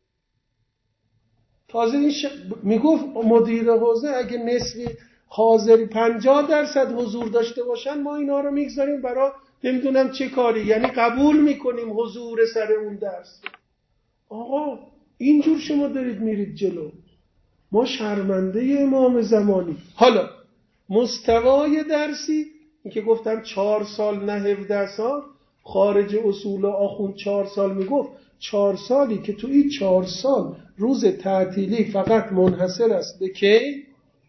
تازه این ش... میگفت مدیر حوزه اگه نصفی حاضری پنجاه درصد حضور داشته باشن ما اینا رو میگذاریم برای نمیدونم چه کاری، یعنی قبول میکنیم حضور سر اون درس. آقا اینجور شما دارید میرید جلو، ما شرمنده امام زمانی. حالا مستوای درسی این که گفتم چهار سال نه هفده سال، خارج اصول آخوند چهار سال میگفت چهار سالی که تو این چهار سال روز تعطیلی فقط منحصر است به کی؟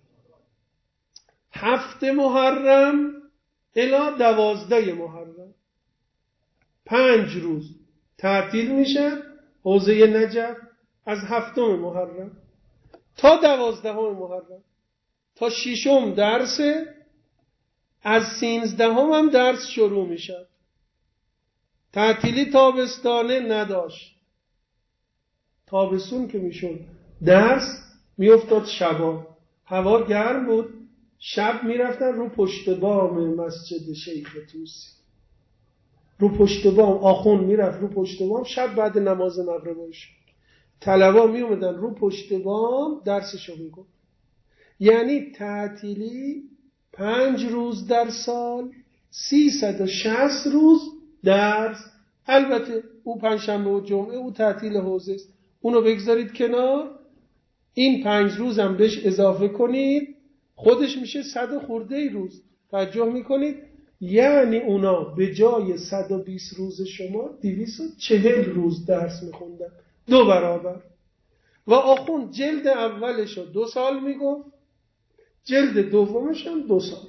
هفت محرم الی دوازده محرم، پنج روز تعطیل میشه حوزه نجف از هفتم محرم تا دوازدهم محرم، تا ششم درسه، از سینزدهم هم درس شروع میشه. تعطیلی تابستانه نداشت، تابستون که میشد درس میافتاد شبا، هوا گرم بود، شب میرفتن رو پشت بام مسجد شیخ طوسی، رو پشت بام آخوند میرفت رو پشت بام، شب بعد نماز مغرب شد طلبا می اومدن رو پشت بام درسشو میگفت. یعنی تعطیلی پنج روز در سال، سیصد و شصت روز درس. البته او پنجشنبه و جمعه او تعطیل حوزه است، اونو بگذارید کنار، این پنج روز هم بهش اضافه کنید خودش میشه صد خورده روز. توجه میکنید؟ یعنی اونا به جای صد و بیست روز شما دویست و چهل روز درس میخوندن، دو برابر. و آخوند جلد اولش رو دو سال میگفت، جلد دومش هم دو سال.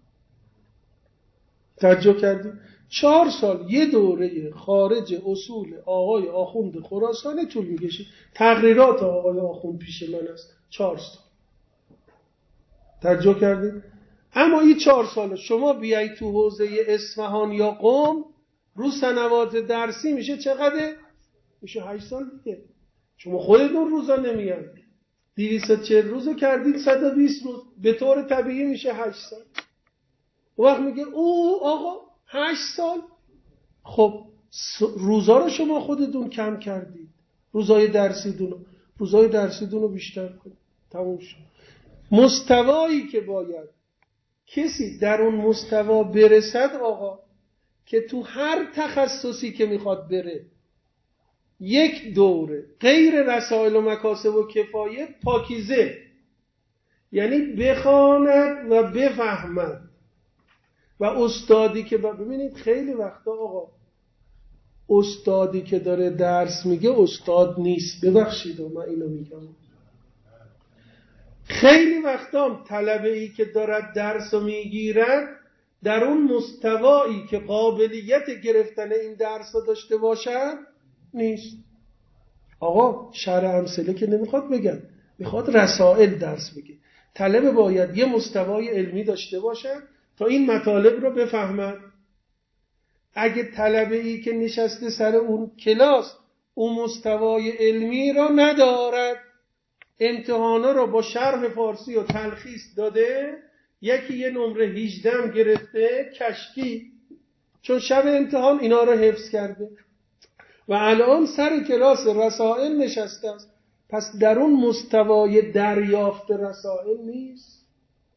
توجه کردید؟ چهار سال یه دوره خارج اصول آقای آخوند خراسانی طول میکشید. تقریرات آقای آخوند پیش من است، چهار سال. توجه کردید؟ اما این چهار سال شما بیایید تو حوزه اصفهان یا قم، رو سنوات درسی میشه چقدر؟ میشه هشت سال دیگه. شما خودتون روزا نمیاد، دویست و چهل روزو کردید صد و بیست روز، به طور طبیعی میشه هشت سال. اون وقت میگه او آقا هشت سال. خب روزا رو شما خودتون کم کردید، روزای درسیدون رو روزای درسیدون رو بیشتر کنید، تموم شد. مستوایی که باید کسی در اون مستوا برسد آقا، که تو هر تخصصی که میخواد بره یک دوره غیر رسائل و مکاسب و کفایه پاکیزه، یعنی بخواند و بفهمد. و استادی که ببینید خیلی وقتا آقا استادی که داره درس میگه استاد نیست، ببخشید و من اینو میگم. خیلی وقتا طلبه‌ای که دارد درس رو میگیرد در اون مستوایی که قابلیت گرفتن این درس رو داشته باشد نیست. آقا شرح امثله که نمیخواد بگم، میخواد رسائل درس بگه. طلبه باید یه مستوای علمی داشته باشد تا این مطالب رو بفهمد. اگه طلبه‌ای که نشسته سر اون کلاس اون مستوای علمی رو ندارد، امتحانا رو با شرح فارسی و تلخیص داده، یکی یه نمره هجده گرفته کشکی، چون شب امتحان اینا رو حفظ کرده و الان سر کلاس رسائل نشسته است، پس در اون مستوای دریافت رسائل نیست.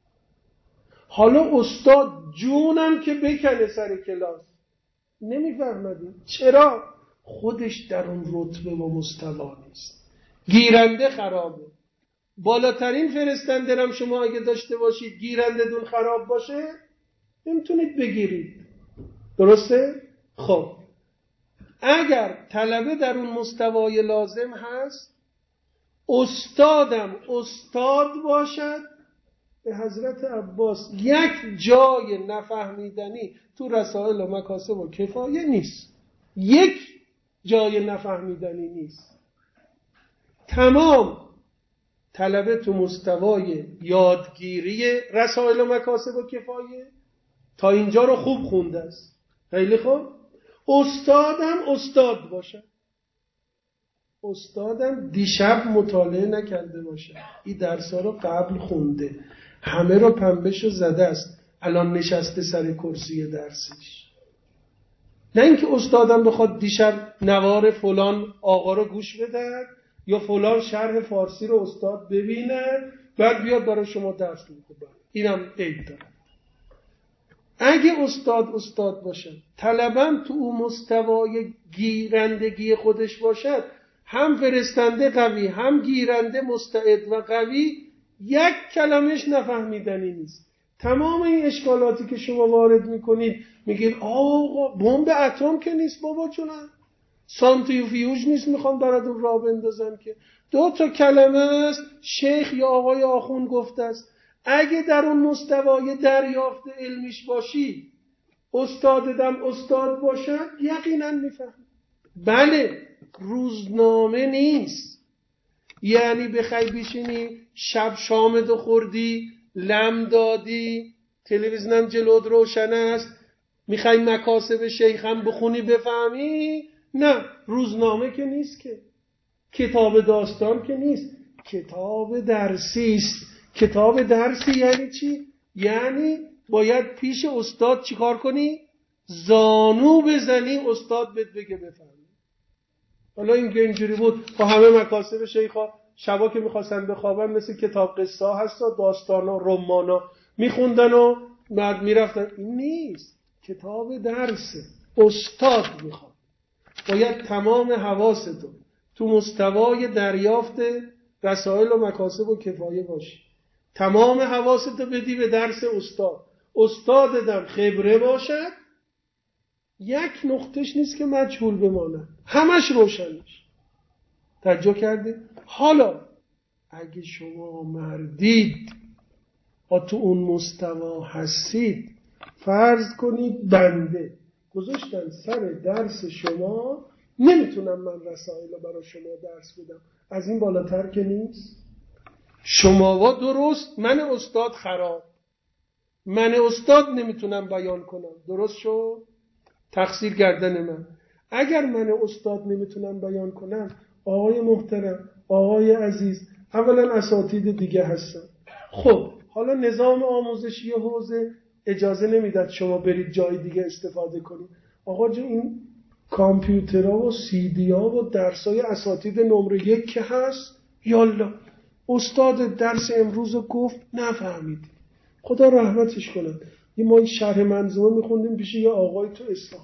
حالا استاد جونم که بکنه سر کلاس نمیفهمدیم. چرا؟ خودش در اون رتبه و مستوا نیست، گیرنده خرابه. بالاترین فرستنده هم شما اگه داشته باشید گیرنده دون خراب باشه نمیتونید بگیرید، درسته؟ خب اگر طلبه در اون مستوای لازم هست، استادم استاد باشد، به حضرت عباس یک جای نفهمیدنی تو رسائل و مکاسب و کفایه نیست، یک جای نفهمیدنی نیست. تمام طلبه تو مستوای یادگیری رسائل و مکاسب و کفایه تا اینجا رو خوب خونده است، خیلی خوب. استادم استاد باشه. استادم دیشب مطالعه نکرده باشه، این درس‌ها رو قبل خونده، همه رو پنبه‌شو زده است، الان نشسته سر کرسی درسش. نه اینکه استادم بخواد دیشب نوار فلان آقا رو گوش بده یا فلان شرح فارسی رو استاد ببینه بعد بیاد برای شما درس بده. اینم عیب داره. اگه استاد استاد باشه، طلبم تو اون مستوای گیرندگی خودش باشد، هم فرستنده قوی، هم گیرنده مستعد و قوی، یک کلمش نفهمیدنی نیست. تمام این اشکالاتی که شما وارد میکنید، میگید آقا بمب اتم که نیست بابا جونم، سانتریفیوژ نیست میخوان براتون راه بندازن که، دو تا کلمه است، شیخ یا آقای آخوند گفته است. اگه در اون مستوای دریافت علمیش باشی، استادم استاد باشد، یقینا میفهمی. بله، روزنامه نیست، یعنی بخوای بشینی شب شامتو خوردی، لم دادی، تلویزیونم جلوت روشن است، میخوای مکاسب شیخم بخونی بفهمی؟ نه، روزنامه که نیست، که کتاب داستان که نیست، کتاب درسی است. کتاب درسی یعنی چی؟ یعنی باید پیش استاد چیکار کنی؟ زانو بزنی استاد بهت بگه بفهمی. حالا این که اینجوری بود با همه مکاسب شیخا، شبا که میخواستن بخوابن مثل کتاب قصه ها هست، داستانا، رمانا میخوندن و بعد میرفتن. این نیست، کتاب درسه، استاد میخواد. باید تمام حواستو تو مستوای دریافت رسائل و مکاسب و کفایه باشی، تمام حواستو بدی به درس استاد. استادتم خبره باشد، یک نقطش نیست که مجهول بمانه، همش روشنش. توجه کردی؟ حالا اگه شما مردید و تو اون مستوا هستید، فرض کنید بنده گذاشتن سر درس شما، نمیتونم من رسائل رو برای شما درس بدم، از این بالاتر که نیست. شما وا درست، من استاد خراب، من استاد نمیتونم بیان کنم، درست شد؟ تقصیر گردن من. اگر من استاد نمیتونم بیان کنم، آقای محترم، آقای عزیز، اولا اساتید دیگه هستن. خب حالا نظام آموزشی حوزه اجازه نمیداد شما برید جای دیگه استفاده کنید. آقا جو این کامپیوترها و سیدی‌ها و درسای اساتید نمره یک که هست، یالا استاد درس امروز گفت نفهمید، خدا رحمتش کنه. این ما شرح منظومه میخوندیم پیش یه آقای تو اصفهان،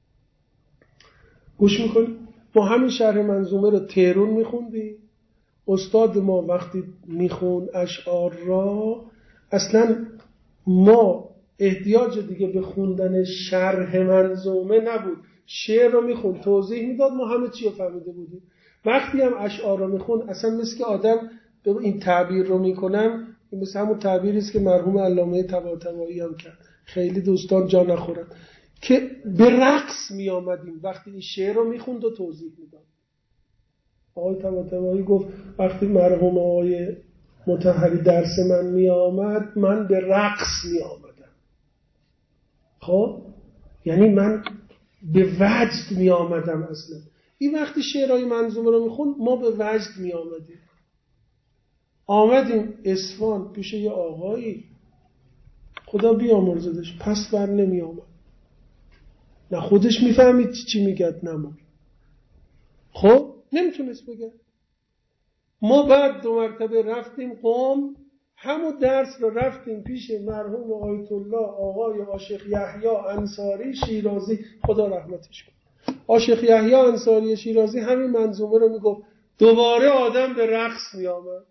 گوش میکنیم، ما همین شرح منظومه رو تهران میخوندیم. استاد ما وقتی میخوند اشعار را، اصلا ما احتیاج دیگه به خوندن شرح منظومه نبود، شعر رو میخوند توضیح میداد، ما همه چی رو فهمیده بودیم. وقتی هم اشعار رو میخوند، اصلا مثل که آدم این تعبیر رو میکنم، این مثل همون تعبیری است که مرحوم علامه طباطبایی هم کرد، خیلی دوستان جا نخورن، که به رقص میامدیم وقتی این شعر رو میخوند و توضیح میداد. آقای طباطبایی گفت وقتی مرحوم آقای مطهری درس من میامد، من به رقص میامدم. خب یعنی من به وجد میامدم. اصلا این وقتی شعرهای منظومه رو میخوند، ما به وجد میامدیم. آمدیم اصفهان پیش یه آقایی، خدا بیامرزدش، پس بر نمی آمد، نه خودش میفهمید چی, چی میگد، نه ما. خب نمیتونست بگه. ما بعد دو مرتبه رفتیم قم، همون درس رو رفتیم پیش مرحوم آیت الله آقای عاشق یحیی انصاری شیرازی، خدا رحمتش کنه. عاشق یحیی انصاری شیرازی همین منظومه رو میگفت، دوباره آدم به رقص میامد،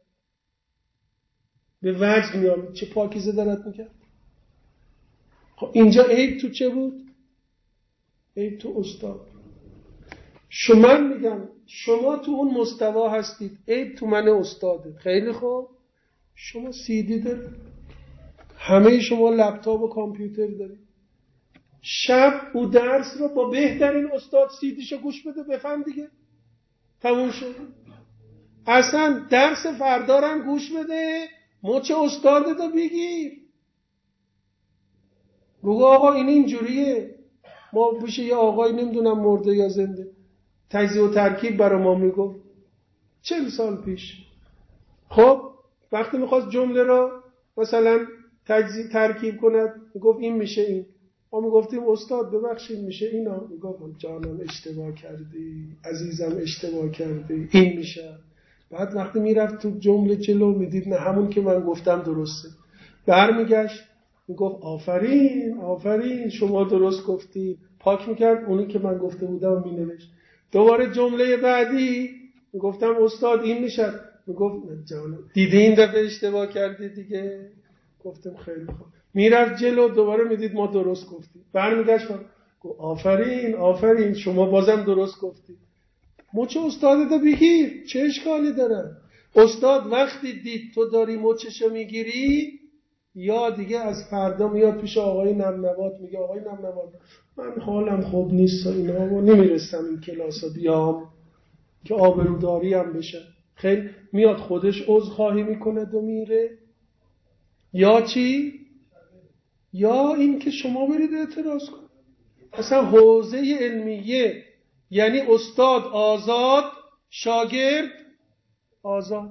به وجد میامد. چه پاکیزه دارد میکرد. خب اینجا عیب تو چه بود؟ عیب تو استاد. شما میگم شما تو اون مستوا هستید، عیب تو من استاده. خیلی خوب، شما سیدی دارید، همه شما لپتاپ و کامپیوتر دارید، شب او درس رو با بهترین استاد سیدیشو گوش بده بفهم دیگه، تموم شد. اصلا درس فردارم گوش بده، مچ استاد رو بگیر، بگو آقا این اینجوریه. ما پیش یه آقای نمیدونم مرده یا زنده، تجزیه و ترکیب برای ما میگفت، چهل سال پیش. خب وقتی میخواست جمله را مثلا تجزیه ترکیب کند میگفت این میشه این. ما میگفتیم استاد ببخشید میشه اینا، میگفت جانم اشتباه کردی، عزیزم اشتباه کردی، این میشه. بعد وقتی میرفت تو جمله جلو میدید نه همون که من گفتم درسته، برمیگشت میگفت آفرین آفرین شما درست گفتی، پاک میکرد اونی که من گفته بودم مینوشت. دوباره جمله بعدی میگفتم استاد این میشه، میگفت جانم دیدی این دفعه اشتباه کردی دیگه. گفتم خیلی خوب. میرفت جلو دوباره میدید ما درست گفتیم، برمیگشت گفت آفرین آفرین شما بازم درست گفتی. مچ استادت بگیر، چه اشکالی داره؟ استاد وقتی دید تو داری مچشو میگیری یا دیگه از فردا میاد پیش آقای نمنوات میگه آقای نمنوات من حالم خوب نیست اینا و نمیرسم این کلاسا بیام که آبروداری هم بشه. خیلی میاد خودش عذرخواهی میکنه و میره، یا چی؟ یا این که شما برید اعتراض کنید. اصلا حوزه علمیه یعنی استاد آزاد، شاگرد آزاد.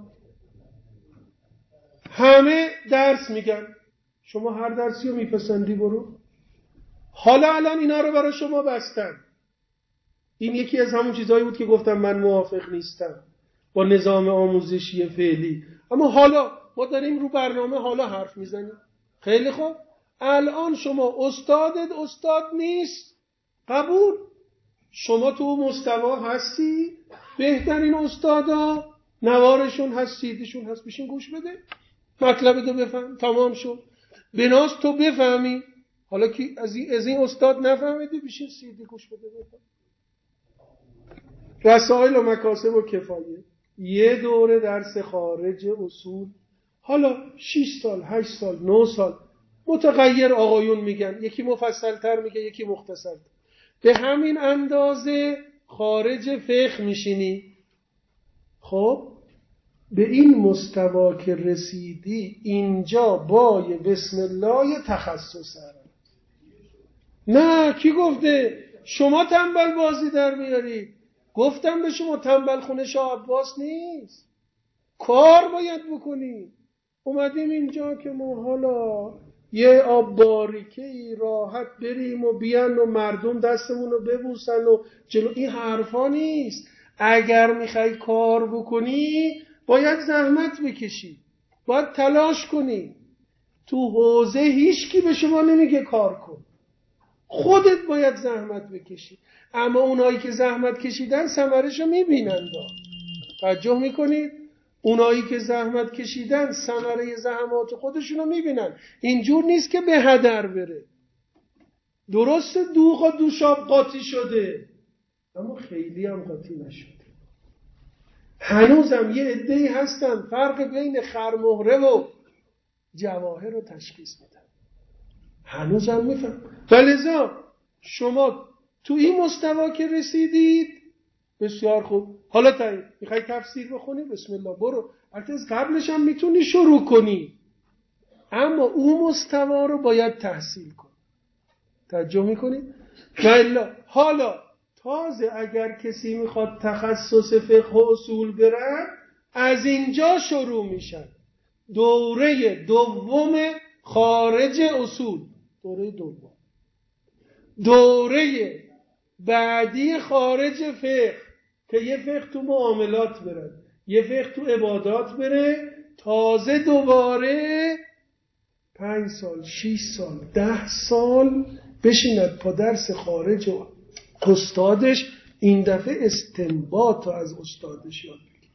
همه درس میگن، شما هر درسی رو میپسندی برو. حالا الان اینا رو برای شما بستن. این یکی از همون چیزهایی بود که گفتم من موافق نیستم با نظام آموزشی فعلی. اما حالا ما داریم رو برنامه حالا حرف میزنیم. خیلی خوب، الان شما استادت استاد نیست، قبول. شما تو مستوا هستی، بهترین استادا نوارشون هست، سیدیشون هست، بشین گوش بده مطلب تو بفهم، تمام شد. بناس تو بفهمی. حالا که از این, از این استاد نفهمیدی بشین سیدی گوش بده بفهم. رسائل و مکاسب و کفایه، یه دوره درس خارج اصول، حالا شش سال هشت سال نه سال متغیر آقایون میگن، یکی مفصل تر میگه یکی مختصر. به همین اندازه خارج فقه میشینی. خب به این مستوا که رسیدی اینجا بای بسم الله تخصص هست. نه کی گفته؟ شما تنبل بازی در میاری. گفتم به شما تنبل خونه شاه عباس نیست، کار باید بکنی. اومدیم اینجا که ما حالا یه آب باریکه‌ای راحت بریم و بیان و مردم دستمون رو ببوسن و جلو، این حرفا نیست. اگر میخوای کار بکنی باید زحمت بکشی، باید تلاش کنی. تو حوزه هیچ کی به شما نمیگه کار کن، خودت باید زحمت بکشی. اما اونایی که زحمت کشیدن ثمرشو میبینن. توجه میکنید؟ اونایی که زحمت کشیدن ثمره زحمات خودشونو میبینن. اینجور نیست که به هدر بره. درست دوغ و دوشاب قاطی شده اما خیلی هم قاطی نشده. هنوزم یه عده‌ای هستن فرق بین خرمهره و جواهر رو تشخیص میدن، هنوزم میفهم. ولذا شما تو این مستوا که رسیدید بسیار خوب. حالا تا میخوای تفسیر بخونی بسم الله برو، البته از قبلش هم میتونی شروع کنی، اما اون مستوا رو باید تحصیل کن. توجه میکنی؟ والا حالا تازه اگر کسی میخواد تخصص فقه و اصول بره از اینجا شروع میشن. دوره دوم خارج اصول، دوره دوم. دوره بعدی خارج فقه که یه فقه تو معاملات بره، یه فقه تو عبادات بره، تازه دوباره پنج سال شیش سال ده سال بشیند پا درس خارج و استادش. این دفعه استنباط از استادش یاد بگیر.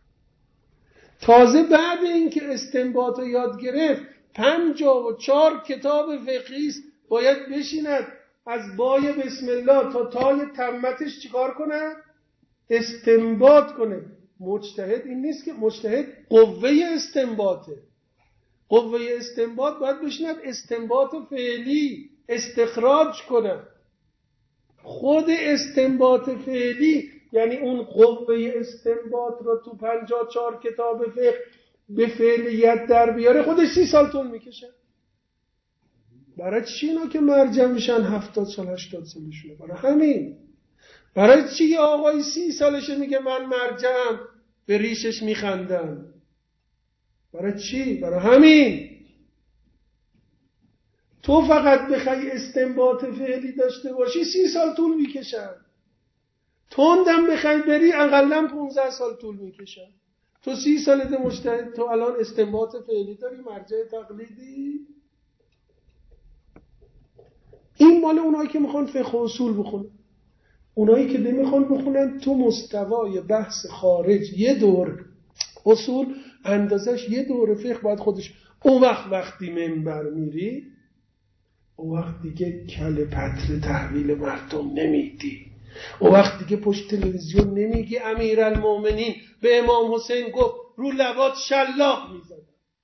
تازه بعد اینکه استنباط یاد گرفت پنجاه و چهار کتاب فقهی باید بشیند از بای بسم الله تا تای تمتش چیکار کنه؟ استنباط کنه. مجتهد این نیست که مجتهد قوه استنباطه. قوه استنباط باید بشیند استنباط فعلی استخراج کنه. خود استنباط فعلی یعنی اون قوه استنباط رو تو پنجاه و چهار کتاب فقه به فعلیت در بیاره خودش سی سال طول میکشه. برای چی اینا که مرجع میشن هفتاد سال هشتاد سالشونه؟ برای همین. برای چی آقای سی سالشه میگه من مرجعم، به ریشش میخندن. برای چی؟ برای همین. تو فقط بخوای استنباط فعلی داشته باشی سی سال طول میکشن. تندم بخوای بری اقلا پونزده سال طول میکشن. تو سی سالته مجتهد، تو الان استنباط فعلی داری، مرجع تقلیدی. این مال اونایی که میخوان فقه اصول بخونن. اونایی که نمیخوان بخونن تو مستوای بحث خارج یه دور اصول اندازش یه دور فقه باید خودش. اون وقت وقتی منبر میری اون وقت دیگه کل پتر تحویل مردم نمیدی. اون وقت دیگه پشت تلویزیون نمیگی امیرالمومنین به امام حسین گفت رو لبات شلاق میزد.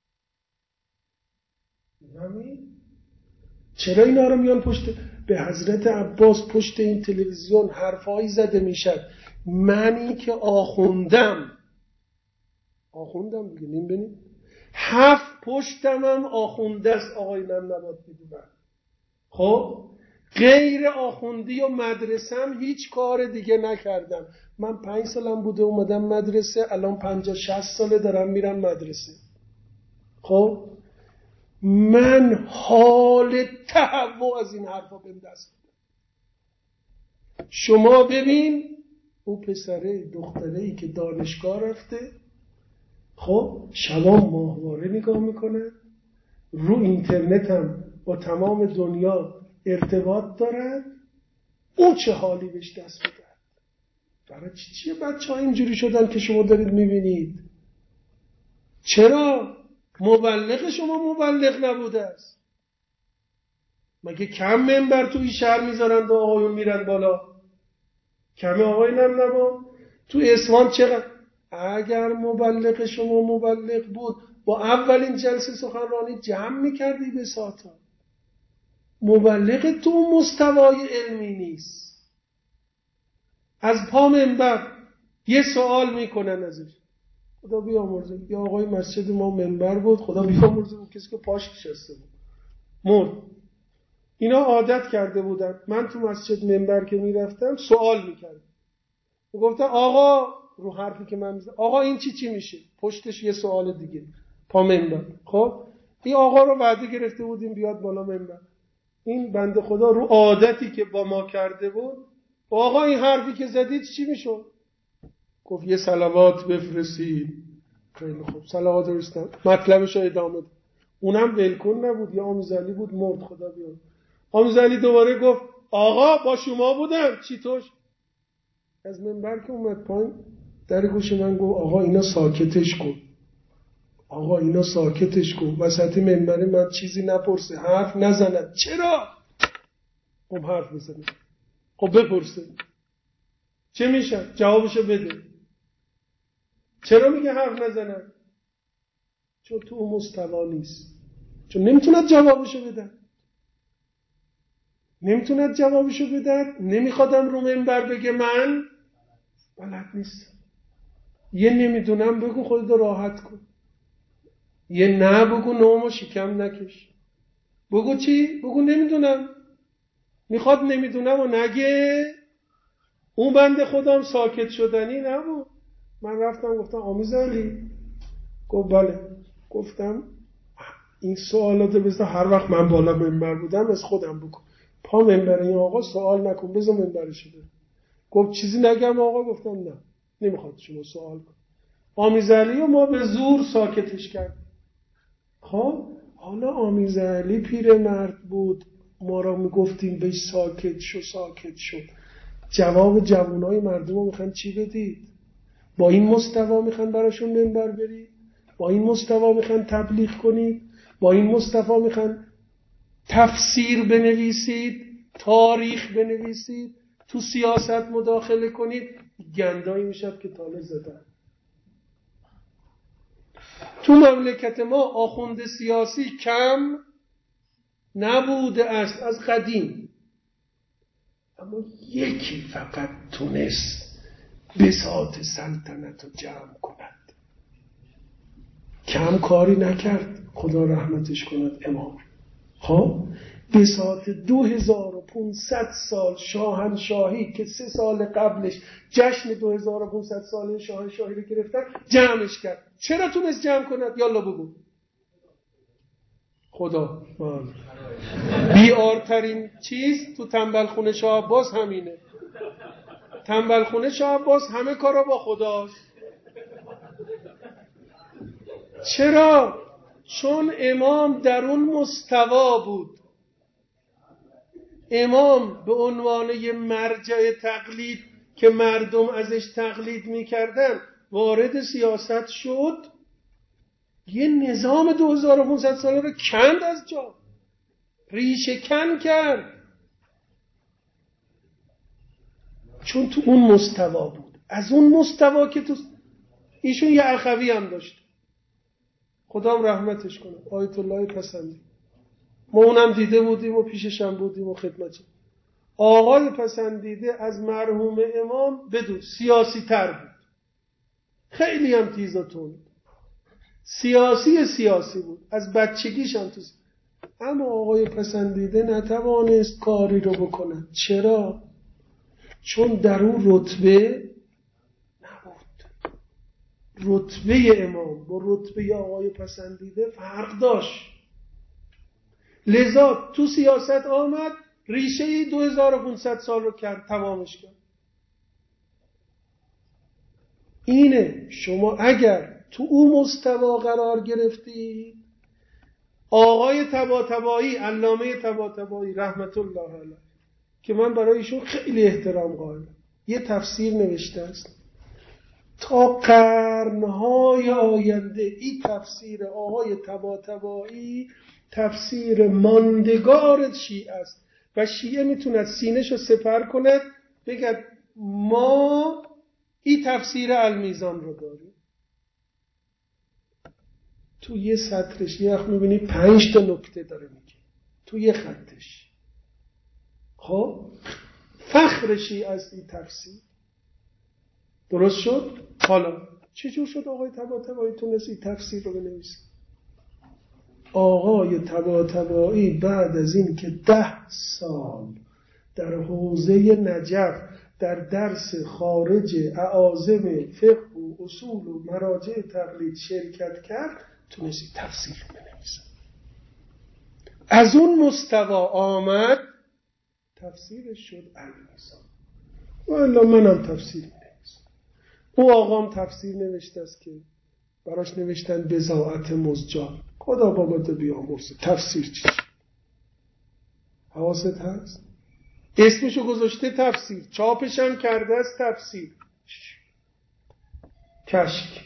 نمی؟ چرا اینا رو میان پشت به حضرت عباس پشت این تلویزیون حرفایی زده میشد؟ منی که آخوندم آخوندم دیگه نمیبینی؟ هفت پشتمم آخونده است آقای نمنبات میدونم. خب غیر آخوندی و مدرسم هیچ کار دیگه نکردم. من پنج سالم بوده اومدم مدرسه، الان پنجاه شصت ساله دارم میرم مدرسه. خب من حال تهوع از این حرفا بهم دست میده. شما ببین او پسره دختره‌ای که دانشگاه رفته، خب شبا ماهواره نگاه میکنه، رو اینترنت هم با تمام دنیا ارتباط داره، او چه حالی بهش دست میده؟ برای چی چیه بچه ها اینجوری شدن که شما دارید میبینید؟ چرا؟ مبلغ شما مبلغ نبوده است. مگه کم منبر توی شهر میذارن و آقایون میرن بالا؟ کم آقای نم نبا؟ تو اصفهان چقدر؟ اگر مبلغ شما مبلغ بود با اولین جلسه سخنرانی جمع میکردی به ساعتا. مبلغ تو مستوای علمی نیست. از پا منبر یه سوال میکنن ازش، خدا بیامرزه. یا آقای مسجد ما منبر بود، خدا بیامرزه، اون کسی که پاش نشسته بود مرد. اینا عادت کرده بودن من تو مسجد منبر که میرفتم سوال میکردم، گفتن آقا رو حرفی که من میزنم آقا این چی چی میشه؟ پشتش یه سوال دیگه پا منبر. خب این آقا رو وعده گرفته بودیم بیاد بالا منبر. این بنده خدا رو عادتی که با ما کرده بود، آقا این حرفی که زدید چی میشه؟ گفت یه صلوات بفرستید. خیلی خوب صلوات فرستادم، مطلبش رو ادامه داد. اونم ولکن نبود، یا آمیزعلی بود مرد خدا بیاد. آمیزعلی دوباره گفت آقا با شما بودم چی توش؟ از منبر که اومد پایین در گوش من گفت آقا اینا ساکتش کن، آقا اینا ساکتش کن، وسط منبر من چیزی نپرسه، حرف نزند. چرا؟ خب حرف میزنه. خب بپرسه چه میشه؟ جوابشو بده. چرا میگه حرف نزنن؟ چون تو اون مستوا نیست، چون نمیتوند جوابشو بدن. نمیتوند جوابشو بدن، نمیخوادم رو منبر بگه من بلد نیستم. یه نمیدونم بگو خودت راحت کن، یه نه بگو نومو شکم نکش. بگو چی؟ بگو نمیدونم. میخواد نمیدونم و نگه. اون بنده خودم ساکت شدنی نبود. من رفتم گفتم آمیزعلی. گفت بله. گفتم این سوالات بذار هر وقت من بالا منبر بودم از خودم بکن، پا منبر این آقا سوال نکن، بذار منبرش بده. گفت چیزی نگم آقا؟ گفتم نه نمیخواد شما سوال کن. آمیزعلی و ما به زور ساکتش کرد. خب حالا آمیزعلی پیرمرد بود، ما را میگفتیم بهش ساکت شو ساکت شو. جواب جوانای مردم رو میخوان چی بدید؟ با این مستوا میخوان براشون منبر برید؟ با این مستوا میخوان تبلیغ کنید؟ با این مستوا میخوان تفسیر بنویسید، تاریخ بنویسید، تو سیاست مداخله کنید؟ گندایی میشد که تاله زدن. تو مملکت ما آخوند سیاسی کم نبوده است از قدیم، اما یکی فقط تونست بساط سلطنت رو جمع کند. کم کاری نکرد، خدا رحمتش کند امام. خب بساط دو هزار و پانصد سال شاهنشاهی که سه سال قبلش جشن دو هزار و پانصد سال شاهنشاهی رو گرفتن جمعش کرد. چرا تونست جمع کند؟ یالا بگو. خدا من بیارترین چیز تو تنبل خونه شاه عباس همینه. تنبل خونه شاه عباس همه کارا با خداست. چرا؟ چون امام در اون مستوا بود. امام به عنوان یه مرجع تقلید که مردم ازش تقلید میکردن وارد سیاست شد، یه نظام دو هزار و پانصد ساله رو کند از جا، ریشه کن کرد، چون تو اون مستوا بود. از اون مستوا که تو ایشون یه اخوی هم داشت، خدا هم رحمتش کنه، آیت الله پسندی، ما اونم دیده بودیم و پیشش هم بودیم و خدمتش. آقای پسندیده از مرحوم امام بدون سیاسی تر بود، خیلی هم تیز و تند، سیاسی سیاسی بود، از بچگیش هم تو. اما آقای پسندیده نتوانست کاری رو بکنه. چرا؟ چون در اون رتبه نبود. رتبه امام با رتبه آقای پسندیده فرق داشت. لذا تو سیاست آمد، ریشه دو هزار و پانصد سال رو کرد، تمامش کرد. اینه شما اگر تو اون مستوا قرار گرفتی، آقای طباطبایی، علامه طباطبایی رحمت الله علیه که من برای ایشون خیلی احترام قائلم، یه تفسیر نوشته است تا قرنهای آینده. این تفسیر آقای طباطبایی تفسیر ماندگار شیعه است و شیعه میتوند سینه‌شو سپر کند بگد ما این تفسیر المیزان رو داریم. تو یه سطرش یه وقت میبینی پنج تا نکته داره میگه تو یه خطش. خب فخر شیعه است این تفسیر. درست شد؟ حالا چجور شد آقای طباطبایی تونست این تفسیر رو بنویسه؟ آقای طباطبایی بعد از این که ده سال در حوزه نجف در درس خارج اعاظم فقه و اصول و مراجع تقلید شرکت کرد، تونست این تفسیر رو بنویسه. از اون مستوا آمد، تفسیرش شد المیزان. والا منم تفسیر نویسم. او آقام تفسیر نوشته است که براش نوشتن بضاعت مزجان. خدا بابا بیامرزه تفسیر چی؟ حواست هست؟ اسمشو گذاشته تفسیر، چاپش هم کرده از تفسیر کشک.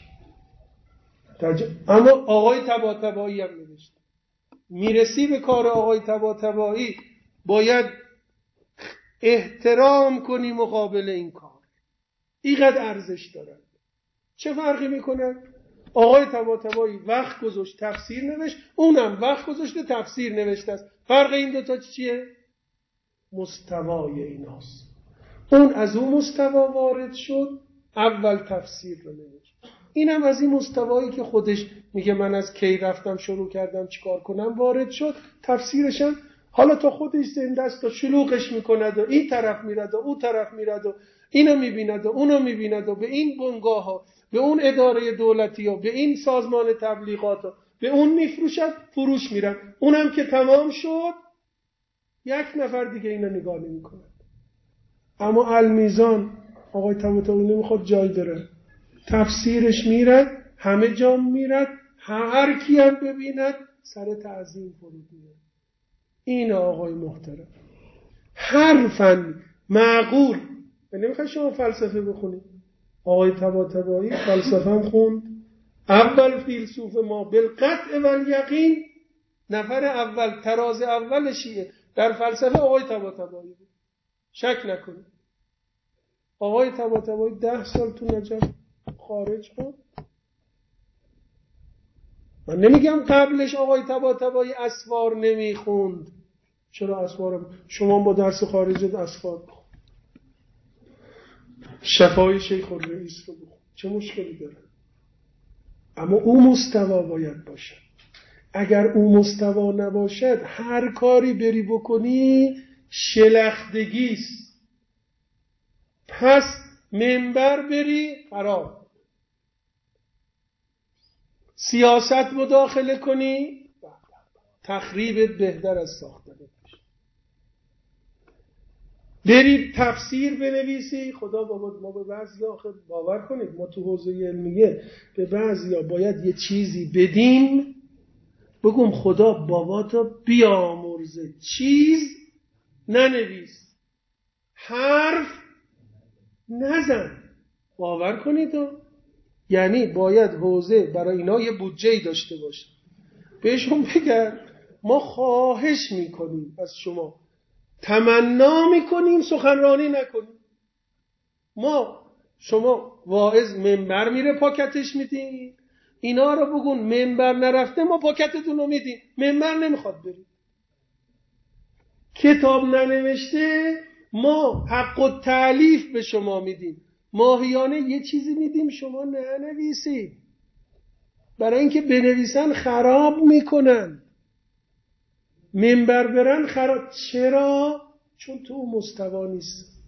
اما آقای طباطبایی هم نوشته. میرسی به کار آقای طباطبایی باید احترام کنی مقابل این کار، اینقدر ارزش داره. چه فرقی میکنه؟ آقای طباطبایی وقت گذاشت تفسیر نوشت، اونم وقت گذاشته تفسیر نوشته است. فرق این دوتا چیه؟ مستوای ایناست. اون از اون مستوا وارد شد، اول تفسیر رو نوشت. اینم از این مستوایی که خودش میگه من از کی رفتم شروع کردم چیکار کنم وارد شد، تفسیرشم حالا تا خودش زنده است و شلوغش میکند و این طرف میرد و اون طرف میرد و اینو میبیند و اونو میبیند و به این بنگاه ها، به اون اداره دولتی ها، به این سازمان تبلیغات ها، به اون میفروشد، فروش میرن. اونم که تمام شد یک نفر دیگه اینو نگاه نمیکنه. اما المیزان آقای طباطبایی نمیخواد جای داره، تفسیرش میرد همه جا میرد، هر کی هم ببیند سر تعظیم فرود میاد. این آقای محترم هر فن معقول. نمیخواد شما فلسفه بخونید، آقای طباطبایی فلسفه هم خوند، اول فیلسوف ما بالقطع و الیقین، نفر اول تراز اول شیعه در فلسفه آقای طباطبایی بود، شک نکنید. آقای طباطبایی ده سال تو نجف خارج بود. من نمیگم قبلش آقای طباطبایی اسفار نمیخوند. چرا اسفار؟ شما با درس خارج اسفار بخون، شفای شیخ الرئیس رو بخون، چه مشکلی داره؟ اما اون مستوا باید باشه. اگر اون مستوا نباشد هر کاری بری بکنی شلختگیست. پس منبر بری خراب، سیاست مداخله کنی تخریبت بهتر از ساختنت. برید تفسیر بنویسی، خدا بابا ما به بعضیا باور کنید ما تو حوزه علمیه به بعضیا باید یه چیزی بدیم بگم خدا بابا تو بیامرزه، چیز ننویس، حرف نزن. باور کنید تو یعنی باید حوزه برای اینا یه بودجه‌ای داشته باشه، بهشون بگن ما خواهش میکنیم از شما، تمنا میکنیم سخنرانی نکنیم. ما شما واعظ منبر میره پاکتش میدیم، اینا رو بگون منبر نرفته ما پاکتتون رو میدیم، منبر نمیخواد بریم. کتاب ننوشته ما حق التألیف به شما میدیم، ماهیانه یه چیزی میدیم شما ننویسید، برای اینکه بنویسن خراب میکنن، منبر برن خراب. چرا؟ چون تو مستوا نیست.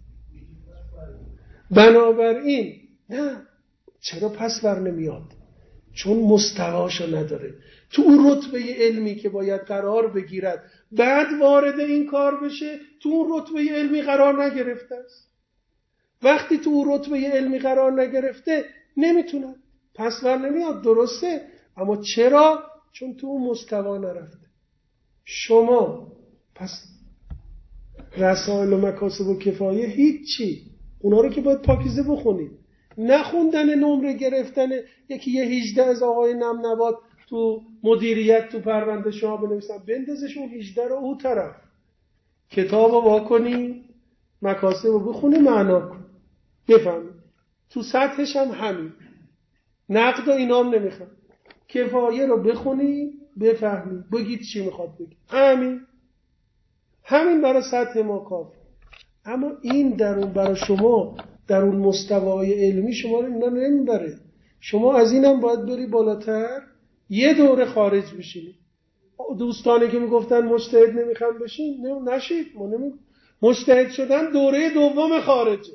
بنابراین نه. چرا پس بر نمیاد؟ چون مستواشو نداره. تو اون رتبه علمی که باید قرار بگیرد بعد وارد این کار بشه تو اون رتبه علمی قرار نگرفته است. وقتی تو اون رتبه علمی قرار نگرفته نمیتونه، پس بر نمیاد. درسته، اما چرا؟ چون تو اون مستوا نرفته. شما پس رسائل و مکاسب و کفایه هیچی، اونا رو که باید پاکیزه بخونید. نخوندن نمره گرفتن یکی یه هجده از آقای نم نبات تو مدیریت تو پرونده شما بنویسن، بندازش اون هجده رو او طرف، کتاب رو واکنی مکاسب رو بخونی معنا کن بفهمی. تو سطحش هم همین، نقد و اینام نمیخواد، کفایه رو بخونی بفهمی بگید چی میخواد بگید، همین همین برای سطح ما کافی. اما این در اون برای شما در اون مستوای علمی شما رو اینا نمیبره. شما از اینم باید بری بالاتر، یه دوره خارج بشینی. دوستانی که میگفتن مجتهد نمیخوام بشین، نه نشید. ما نمی مجتهد شدن دوره دوم خارجه،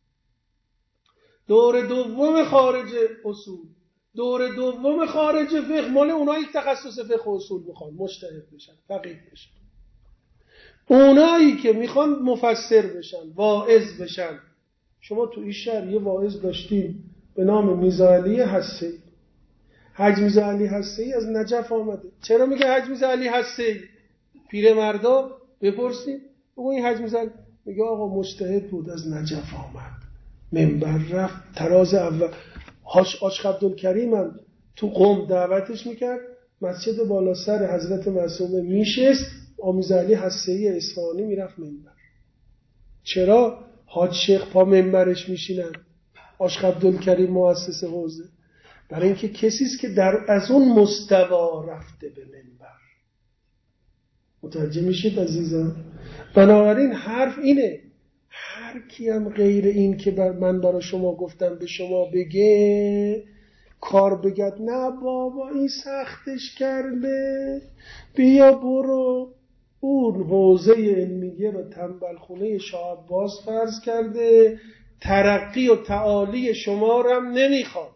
دوره دوم خارج اصول، دوره دوم خارج فقه مال اونایی که تخصص فقه و اصول میخوان مجتهد بشن، فقیه بشن. اونایی که میخوان مفسر بشن، واعظ بشن. شما تو این شهر یه واعظ داشتیم به نام میرزا علی حسی‌ای. حاج میرزا علی حسی‌ای از نجف آمده. چرا میگه حاج میرزا علی حسی‌ای؟ پیرمردا بپرسید بگو این حاج میرزا، میگه آقا مجتهد بود از نجف آمد، منبر رفت، تراز اول. حاج حاج عبدالکریم هم تو قم دعوتش میکرد، مسجد بالا سر حضرت معصومه میشست، میرزا علی حسی‌ای اصفهانی میرفت منبر. چرا؟ حاج شیخ پا منبرش میشینن، حاج عبدالکریم مؤسس حوزه. برای اینکه کسی است که در از اون مستوا رفته به منبر. متوجه میشید عزیزان؟ بنابراین حرف اینه، هر کیم غیر این که بر من برای شما گفتم به شما بگه کار بگد نه بابا این سختش کرده بیا برو، اون حوزه علمیه رو تنبل خونه شاه عباس فرض کرده، ترقی و تعالی شما رو هم نمیخواد.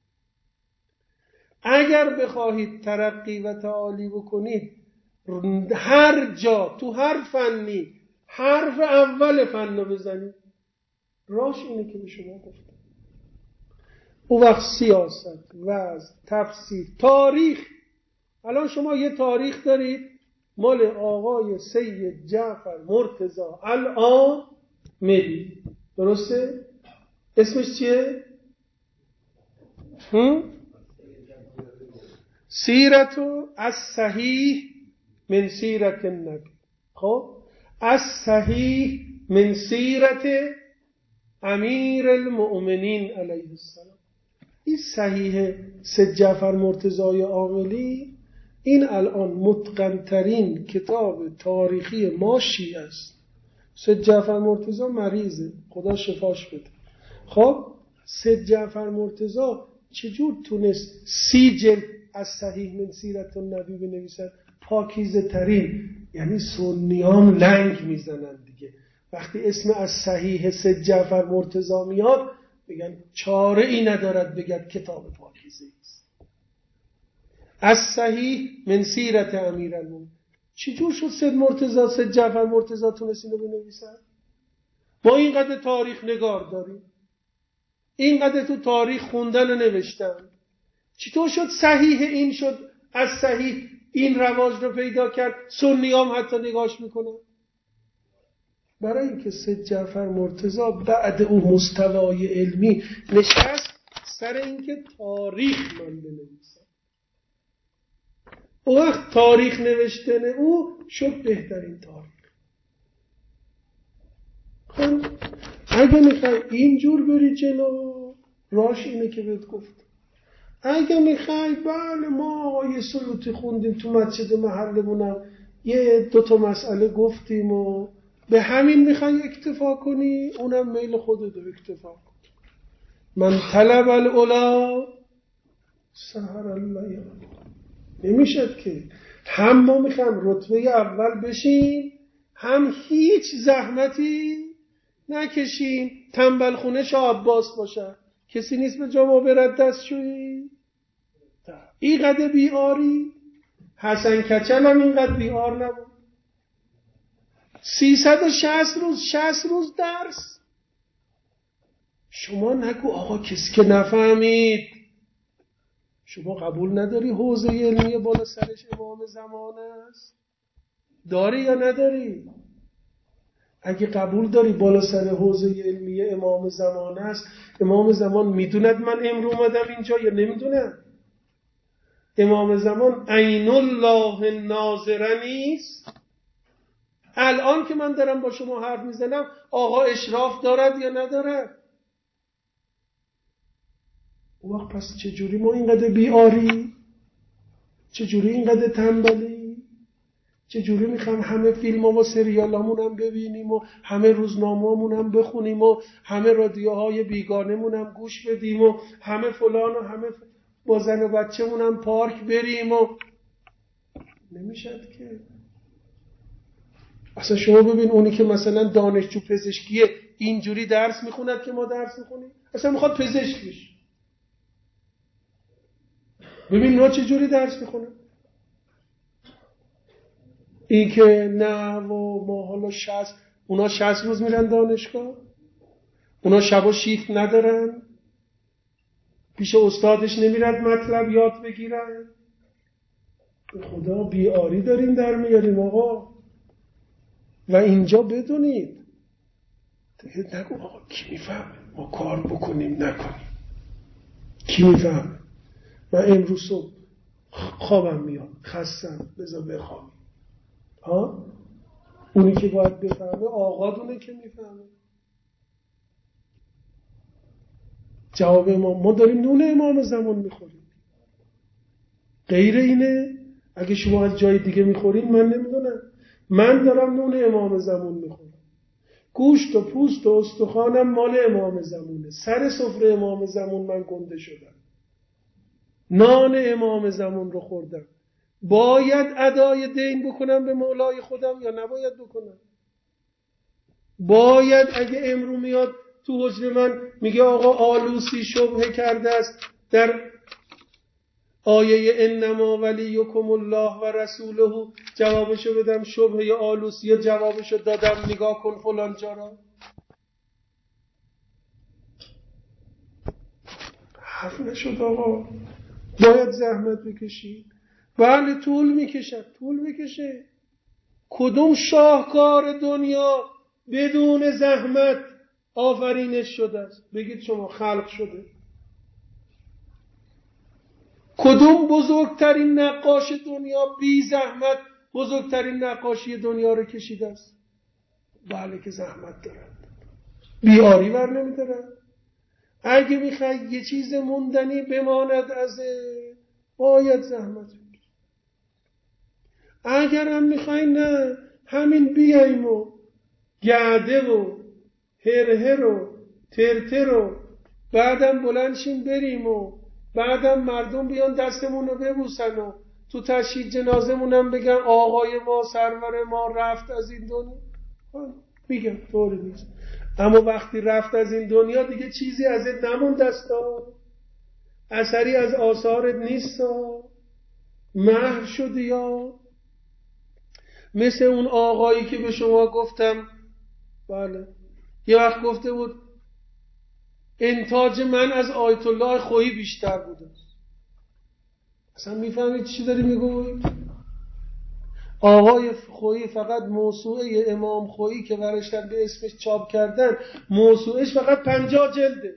اگر بخواهید ترقی و تعالی بکنید هر جا تو هر فنی حرف اول فن رو بزنید، راش اینه که به شما گفتم. اون وقت سیاست، وعظ، تفسیر، تاریخ. الان شما یه تاریخ دارید مال آقای سید جعفر مرتضی العاملی، درسته؟ اسمش چیه؟ هم؟ سیرتو از صحیح من سیرت النبی. خب از صحیح من سیرت امیر المؤمنین علیه السلام. این صحیح سید جعفر مرتضی عاملی این الان متقن‌ترین کتاب تاریخی ما شیعه است. سید جعفر مرتضی مریضه، خدا شفاش بده. خب سید جعفر مرتضی چجور تونست سی جلد از صحیح من سیرت النبی بنویسن پاکیزه ترین، یعنی سنیام لنگ میزنن دیگه. وقتی اسم از صحیح سید جعفر مرتضی میاد بگن چاره ای ندارد بگد کتاب پاکیزه است. از صحیح من سیرت امیرالمومنین. چی جور شد سید مرتضی سید جعفر مرتضی تونست اینو بنویسن؟ ما اینقدر تاریخ نگار داریم، اینقدر تو تاریخ خوندن و نوشتن، چطور شد صحیح این شد، از صحیح این رواج رو پیدا کرد، سنیام حتی نگاش میکنن؟ برای اینکه سید جعفر مرتضی بعد او مستوای علمی نشست سر اینکه تاریخ من بنویسم. او وقت تاریخ نوشتن او شد بهترین تاریخ. خب اگه میخوای اینجور بری جلو، راش اینه که بهت گفت. اگه میخوای بله ما آقای سیوطی خوندیم تو مسجد محلمونم یه دوتا مسئله گفتیم و به همین میخوای اکتفا کنی، اونم میل خودت رو اکتفا کن. من طلب العلا سهر الله یعلم. نمیشد که هم ما میخوایم رتبه اول بشیم، هم هیچ زحمتی نکشیم، تنبل خونه شاه عباس باشن. کسی نیست به جا ما برد دستشویی؟ اینقدر بیاری؟ حسن کچل هم اینقدر بیار نبود. سیصد و شصت روز شصت روز درس. شما نگو آقا کسی که نفهمید. شما قبول نداری حوزه علمیه بالا سرش امام زمان است؟ داری یا نداری؟ اگه قبول داری بالا سر حوزه علمیه امام زمان است، امام زمان میدوند من امرو اومدم اینجا یا نمیدوند؟ امام زمان عین الله ناظره نیست؟ الان که من دارم با شما حرف میزنم آقا اشراف دارد یا ندارد؟ اون وقت پس چجوری ما اینقدر بیاری؟ چجوری اینقدر تنبلی؟ چجوری میخوام همه فیلم ها و سریال همون هم ببینیم و همه روزنامه همون هم بخونیم و همه رادیوهای بیگانمون هم گوش بدیم و همه فلان و همه با زن و بچه مون هم پارک بریم و نمیشد که. اصلا شما ببین اونی که مثلا دانشجو پزشکیه اینجوری درس میخوند که ما درس میخونیم، اصلا میخواد پزشک بشه. ببین اونا چجوری درس میخونن. این که نه و ما حالا شصت، اونا شصت روز میرن دانشگاه، اونا شبا شیفت ندارن، پیش استادش نمیرد مطلب یاد بگیرن. خدا بیاری داریم در میاریم آقا. و اینجا بدونید نگو آقا کی میفهمه ما کار بکنیم نکنیم، کی میفهمه. من امروز صبح خوابم میاد خستم بذار بخوام. ها اونی که باید بفهمه آقا دونه که میفهمه. جواب ما ما داریم نون امام زمان میخوریم، غیر اینه. اگه شما از جای دیگه میخورین من نمیدونم، من دارم نون امام زمان میخورم. گوشت و پوست و استخوانم مال امام زمانه. سر سفره امام زمان من گنده شدم، نان امام زمان رو خوردم. باید ادای دین بکنم به مولای خودم یا نباید بکنم؟ باید اگه امرو میاد تو حجر من میگه آقا آلوسی شبهه کرده است در آیه انما ولیکم الله و رسوله، جوابشو بدم شبهه آلوسی جوابشو دادم نگاه کن فلان جارا. حرف نشد آقا. باید زحمت بکشی. بله طول میکشد، طول میکشه. کدوم شاهکار دنیا بدون زحمت آفرینش شده است؟ بگید شما خلق شده. کدوم بزرگترین نقاش دنیا بی زحمت بزرگترین نقاشی دنیا رو کشیده است؟ بله که زحمت دارد، بیاری ور نمیدارد. اگه میخوای یه چیز موندنی بماند از باید زحمت بکشی. اگرم میخوای نه همین بیاییم و گعده و هرهر و ترتر و بعدم بلندشیم بریم و بعدم مردم بیان دستمون رو ببوسن و تو تشییع جنازمونم بگن آقای ما سرور ما رفت از این دنیا. میگم طوری نیست. اما وقتی رفت از این دنیا دیگه چیزی ازت نموند دستا، اثری از آثارت نیست، محو شدی. یا مثل اون آقایی که به شما گفتم، بله یه وقت گفته بود انتاج من از آیت الله خویی بیشتر بوده. اصلا میفهمید چی داری میگوی؟ آقای خویی فقط موسوعه امام خویی که ورشتن به اسمش چاپ کردن، موسوعهش فقط پنجاه جلده.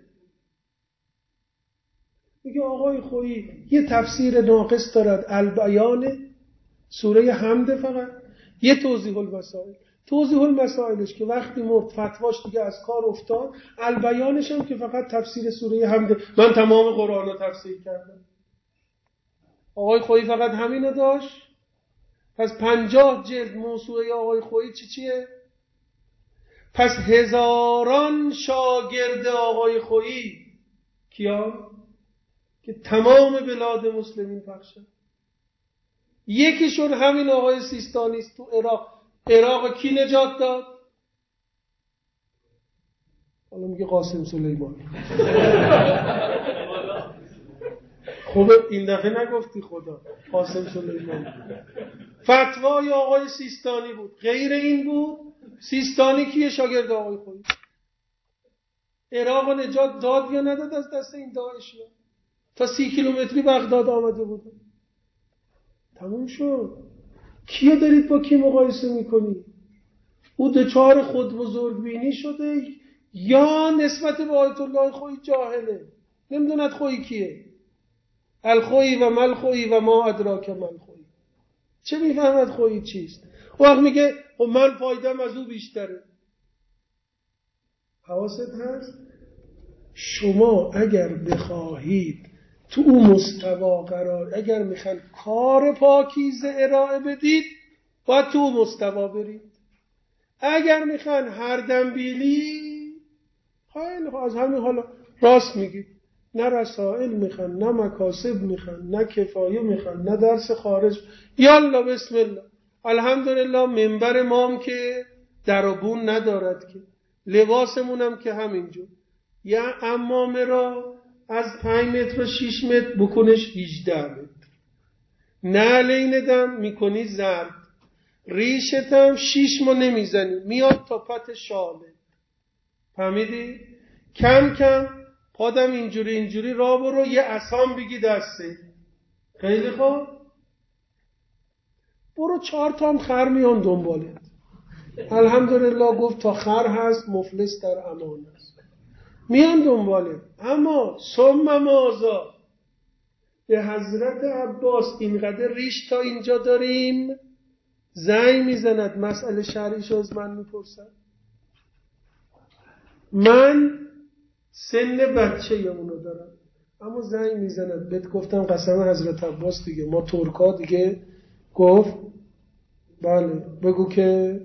میگه آقای خویی یه تفسیر ناقص دارد، البیان سوره حمد، فقط یه توضیح المسائل. توضیح المسائلش که وقتی مرد فتواش دیگه از کار افتاد، البیانش هم که فقط تفسیر سوره حمد. من تمام قرآن رو تفسیر کردم. آقای خویی فقط همینو داشت. پس پنجاه جلد موسوعه آقای خویی چی چیه؟ پس هزاران شاگرد آقای خویی کیان؟ که تمام بلاد مسلمین پخشن. یکیشون همین آقای سیستانی است تو عراق. عراق کی نجات داد؟ حالا میگه قاسم سلیمانی. خب این دفعه نگفتی خدا، قاسم سلیمانی. فتوای آقای سیستانی بود. غیر این بود. سیستانی کیه؟ شاگرد آقای خویی. عراق نجات داد یا نداد از دست این داعشی‌ها؟ تا سی کیلومتری بغداد آمده بود. تموم شد. کیه دارید با کی مقایسه میکنی؟ او دچار خود بزرگ بینی شده یا نسبت به آیت الله خویی جاهله، نمیدوند خویی کیه. الخویی و مل خویی و ما ادراک مل خویی. چه میفهمد خویی چیست؟ وقت میگه خب من فایدم از او بیشتره. حواست هست؟ شما اگر بخواهید تو اون مستوا قرار، اگر میخواین کار پاکیزه ارائه بدید، باید تو اون مستوا برید. اگر میخواین هر دنبیلی، خیلی از همین حالا راست میگید، نه رسائل میخواین، نه مکاسب میخواین، نه کفایه میخواین، نه درس خارج، یالا بسم الله. الحمدلله منبر مام که در و بون ندارد که، لباسمونم که همینجور. یا عمامه را از پنج متر و شیش متر بکنش هجده متر. نعلین دم میکنی زرد. ریشتم شیش ما نمیزنی، میاد تا پت شاله. فهمیدی؟ کم کم پادم اینجوری اینجوری را برو، یه اسام بگی دسته. خیلی خوب، برو چهار تا هم خر میان دنبالت. الحمدلله گفت تا خر هست مفلس در امان است، میان دنبالت. اما ثم ماذا؟ به حضرت عباس اینقدر ریش تا اینجا داریم، زنگ میزند مسئله شرعیش از من میپرسد. من سن بچه اونو دارم، اما زنگ میزند. بهت گفتم قسم حضرت عباس دیگه، ما ترکا دیگه. گفت بله بگو که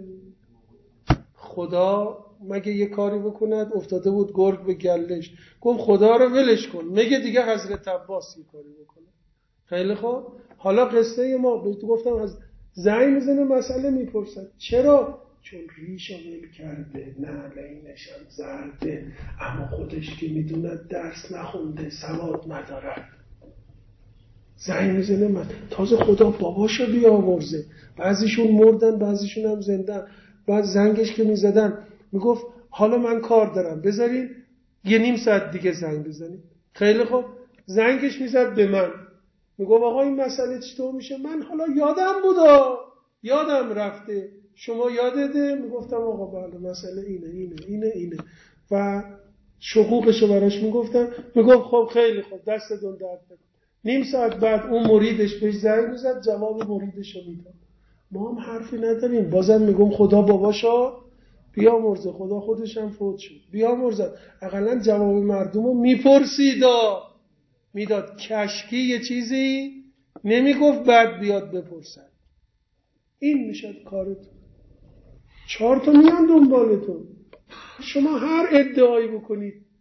خدا مگه یه کاری بکند، افتاده بود گرگ به گلش، گفت خدا رو ولش کن، مگه دیگه حضرت عباس یه کاری بکنه. خیلی خوب، حالا قصه ما بهت گفتم از زنگ میزنه مسئله میپرسد. چرا؟ چون ریشو ول کرده، نعلینش هم زرده، اما خودش که میدوند درس نخونده، سواد ندارد. زنگ میزنه من تازه خدا باباشو بیامرزه، بعضیشون مردن بعضیشون هم زندن. بعد زنگش که میزدن میگفت حالا من کار دارم، بذارین یه نیم ساعت دیگه زنگ بزنید. خیلی خوب، زنگش میزد به من، میگفت آقا این مسئله چطور میشه؟ من حالا یادم بودا، یادم رفته، شما یادته؟ میگفتم آقا بله مسئله اینه اینه اینه اینه و شقوقشو براش میگفتم. میگفت خب خیلی خوب دستتون درد نکنه. نیم ساعت بعد اون مریدش بهش زنگ میزد، جواب مریدشو میداد. ما هم حرفی نداریم، بازم میگم خدا باباشو بیامرزه، خدا خودش هم فوت شد بیامرزد. اقلا جواب مردمو میپرسیدا، میداد. کشکی یه چیزی نمیگفت بعد بیاد بپرسد. این میشد کارتون. چهار تا میان دنبالتون. شما هر ادعایی بکنید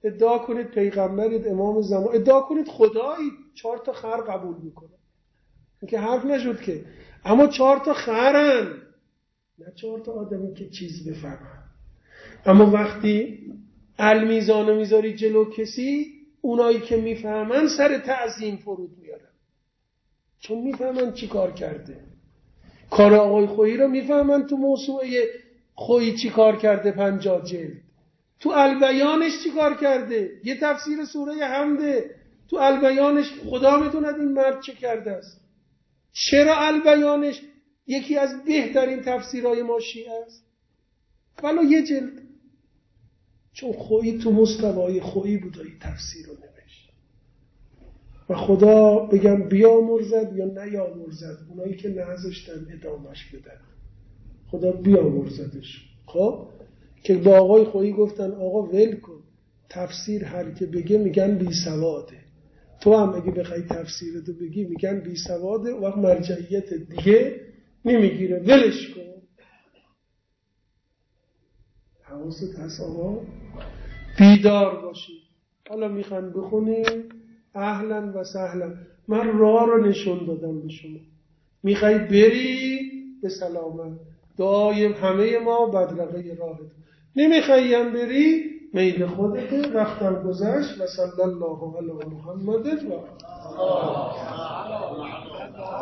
ادعا کنید پیغمبرید، امام زمان، ادعا کنید خدایید، چهار تا خر قبول میکنن. این که حرف نشد که. اما چهار تا خرن، نه چهار تا آدمی که چیز بفهمن. اما وقتی المیزانو میذاری جلو کسی، اونایی که میفهمن سر تعظیم فرود میارن، چون میفهمن چی کار کرده. کار آقای خویی رو میفهمن، تو موسوعه خویی چی کار کرده، پنجاه جلد. تو البیانش چی کار کرده، یه تفسیر سوره حمده. تو البیانش خدا میدوند این مرد چه کرده است. چرا البیانش یکی از بهترین تفسیرهای ما شیعه است؟ ولو یه جلد. چون خویی تو مستوای خویی بود این تفسیر رو نوشت. و خدا بگم بیامرزد یا نیامرزد اونایی که نذاشتن ادامش بدن، خدا بیامرزدش. خب که با آقای خویی گفتن آقا ول کن، تفسیر هر که بگه میگن بی سواده، تو هم اگه بخوای تفسیرتو بگی میگن بی سواده، وقت مرجعیت دیگه نمیگیره، ولش کن. حواست هست آقا، بیدار باشی. حالا میخوان بخونیم اهلا و سهلا، من راه رو نشون دادم به شما، میخوای بری به سلامت، دعای همه ما بدرقه راهت. نمیخوایی هم بری میل خودته، وقتم گذشت. و صلی الله علی محمد و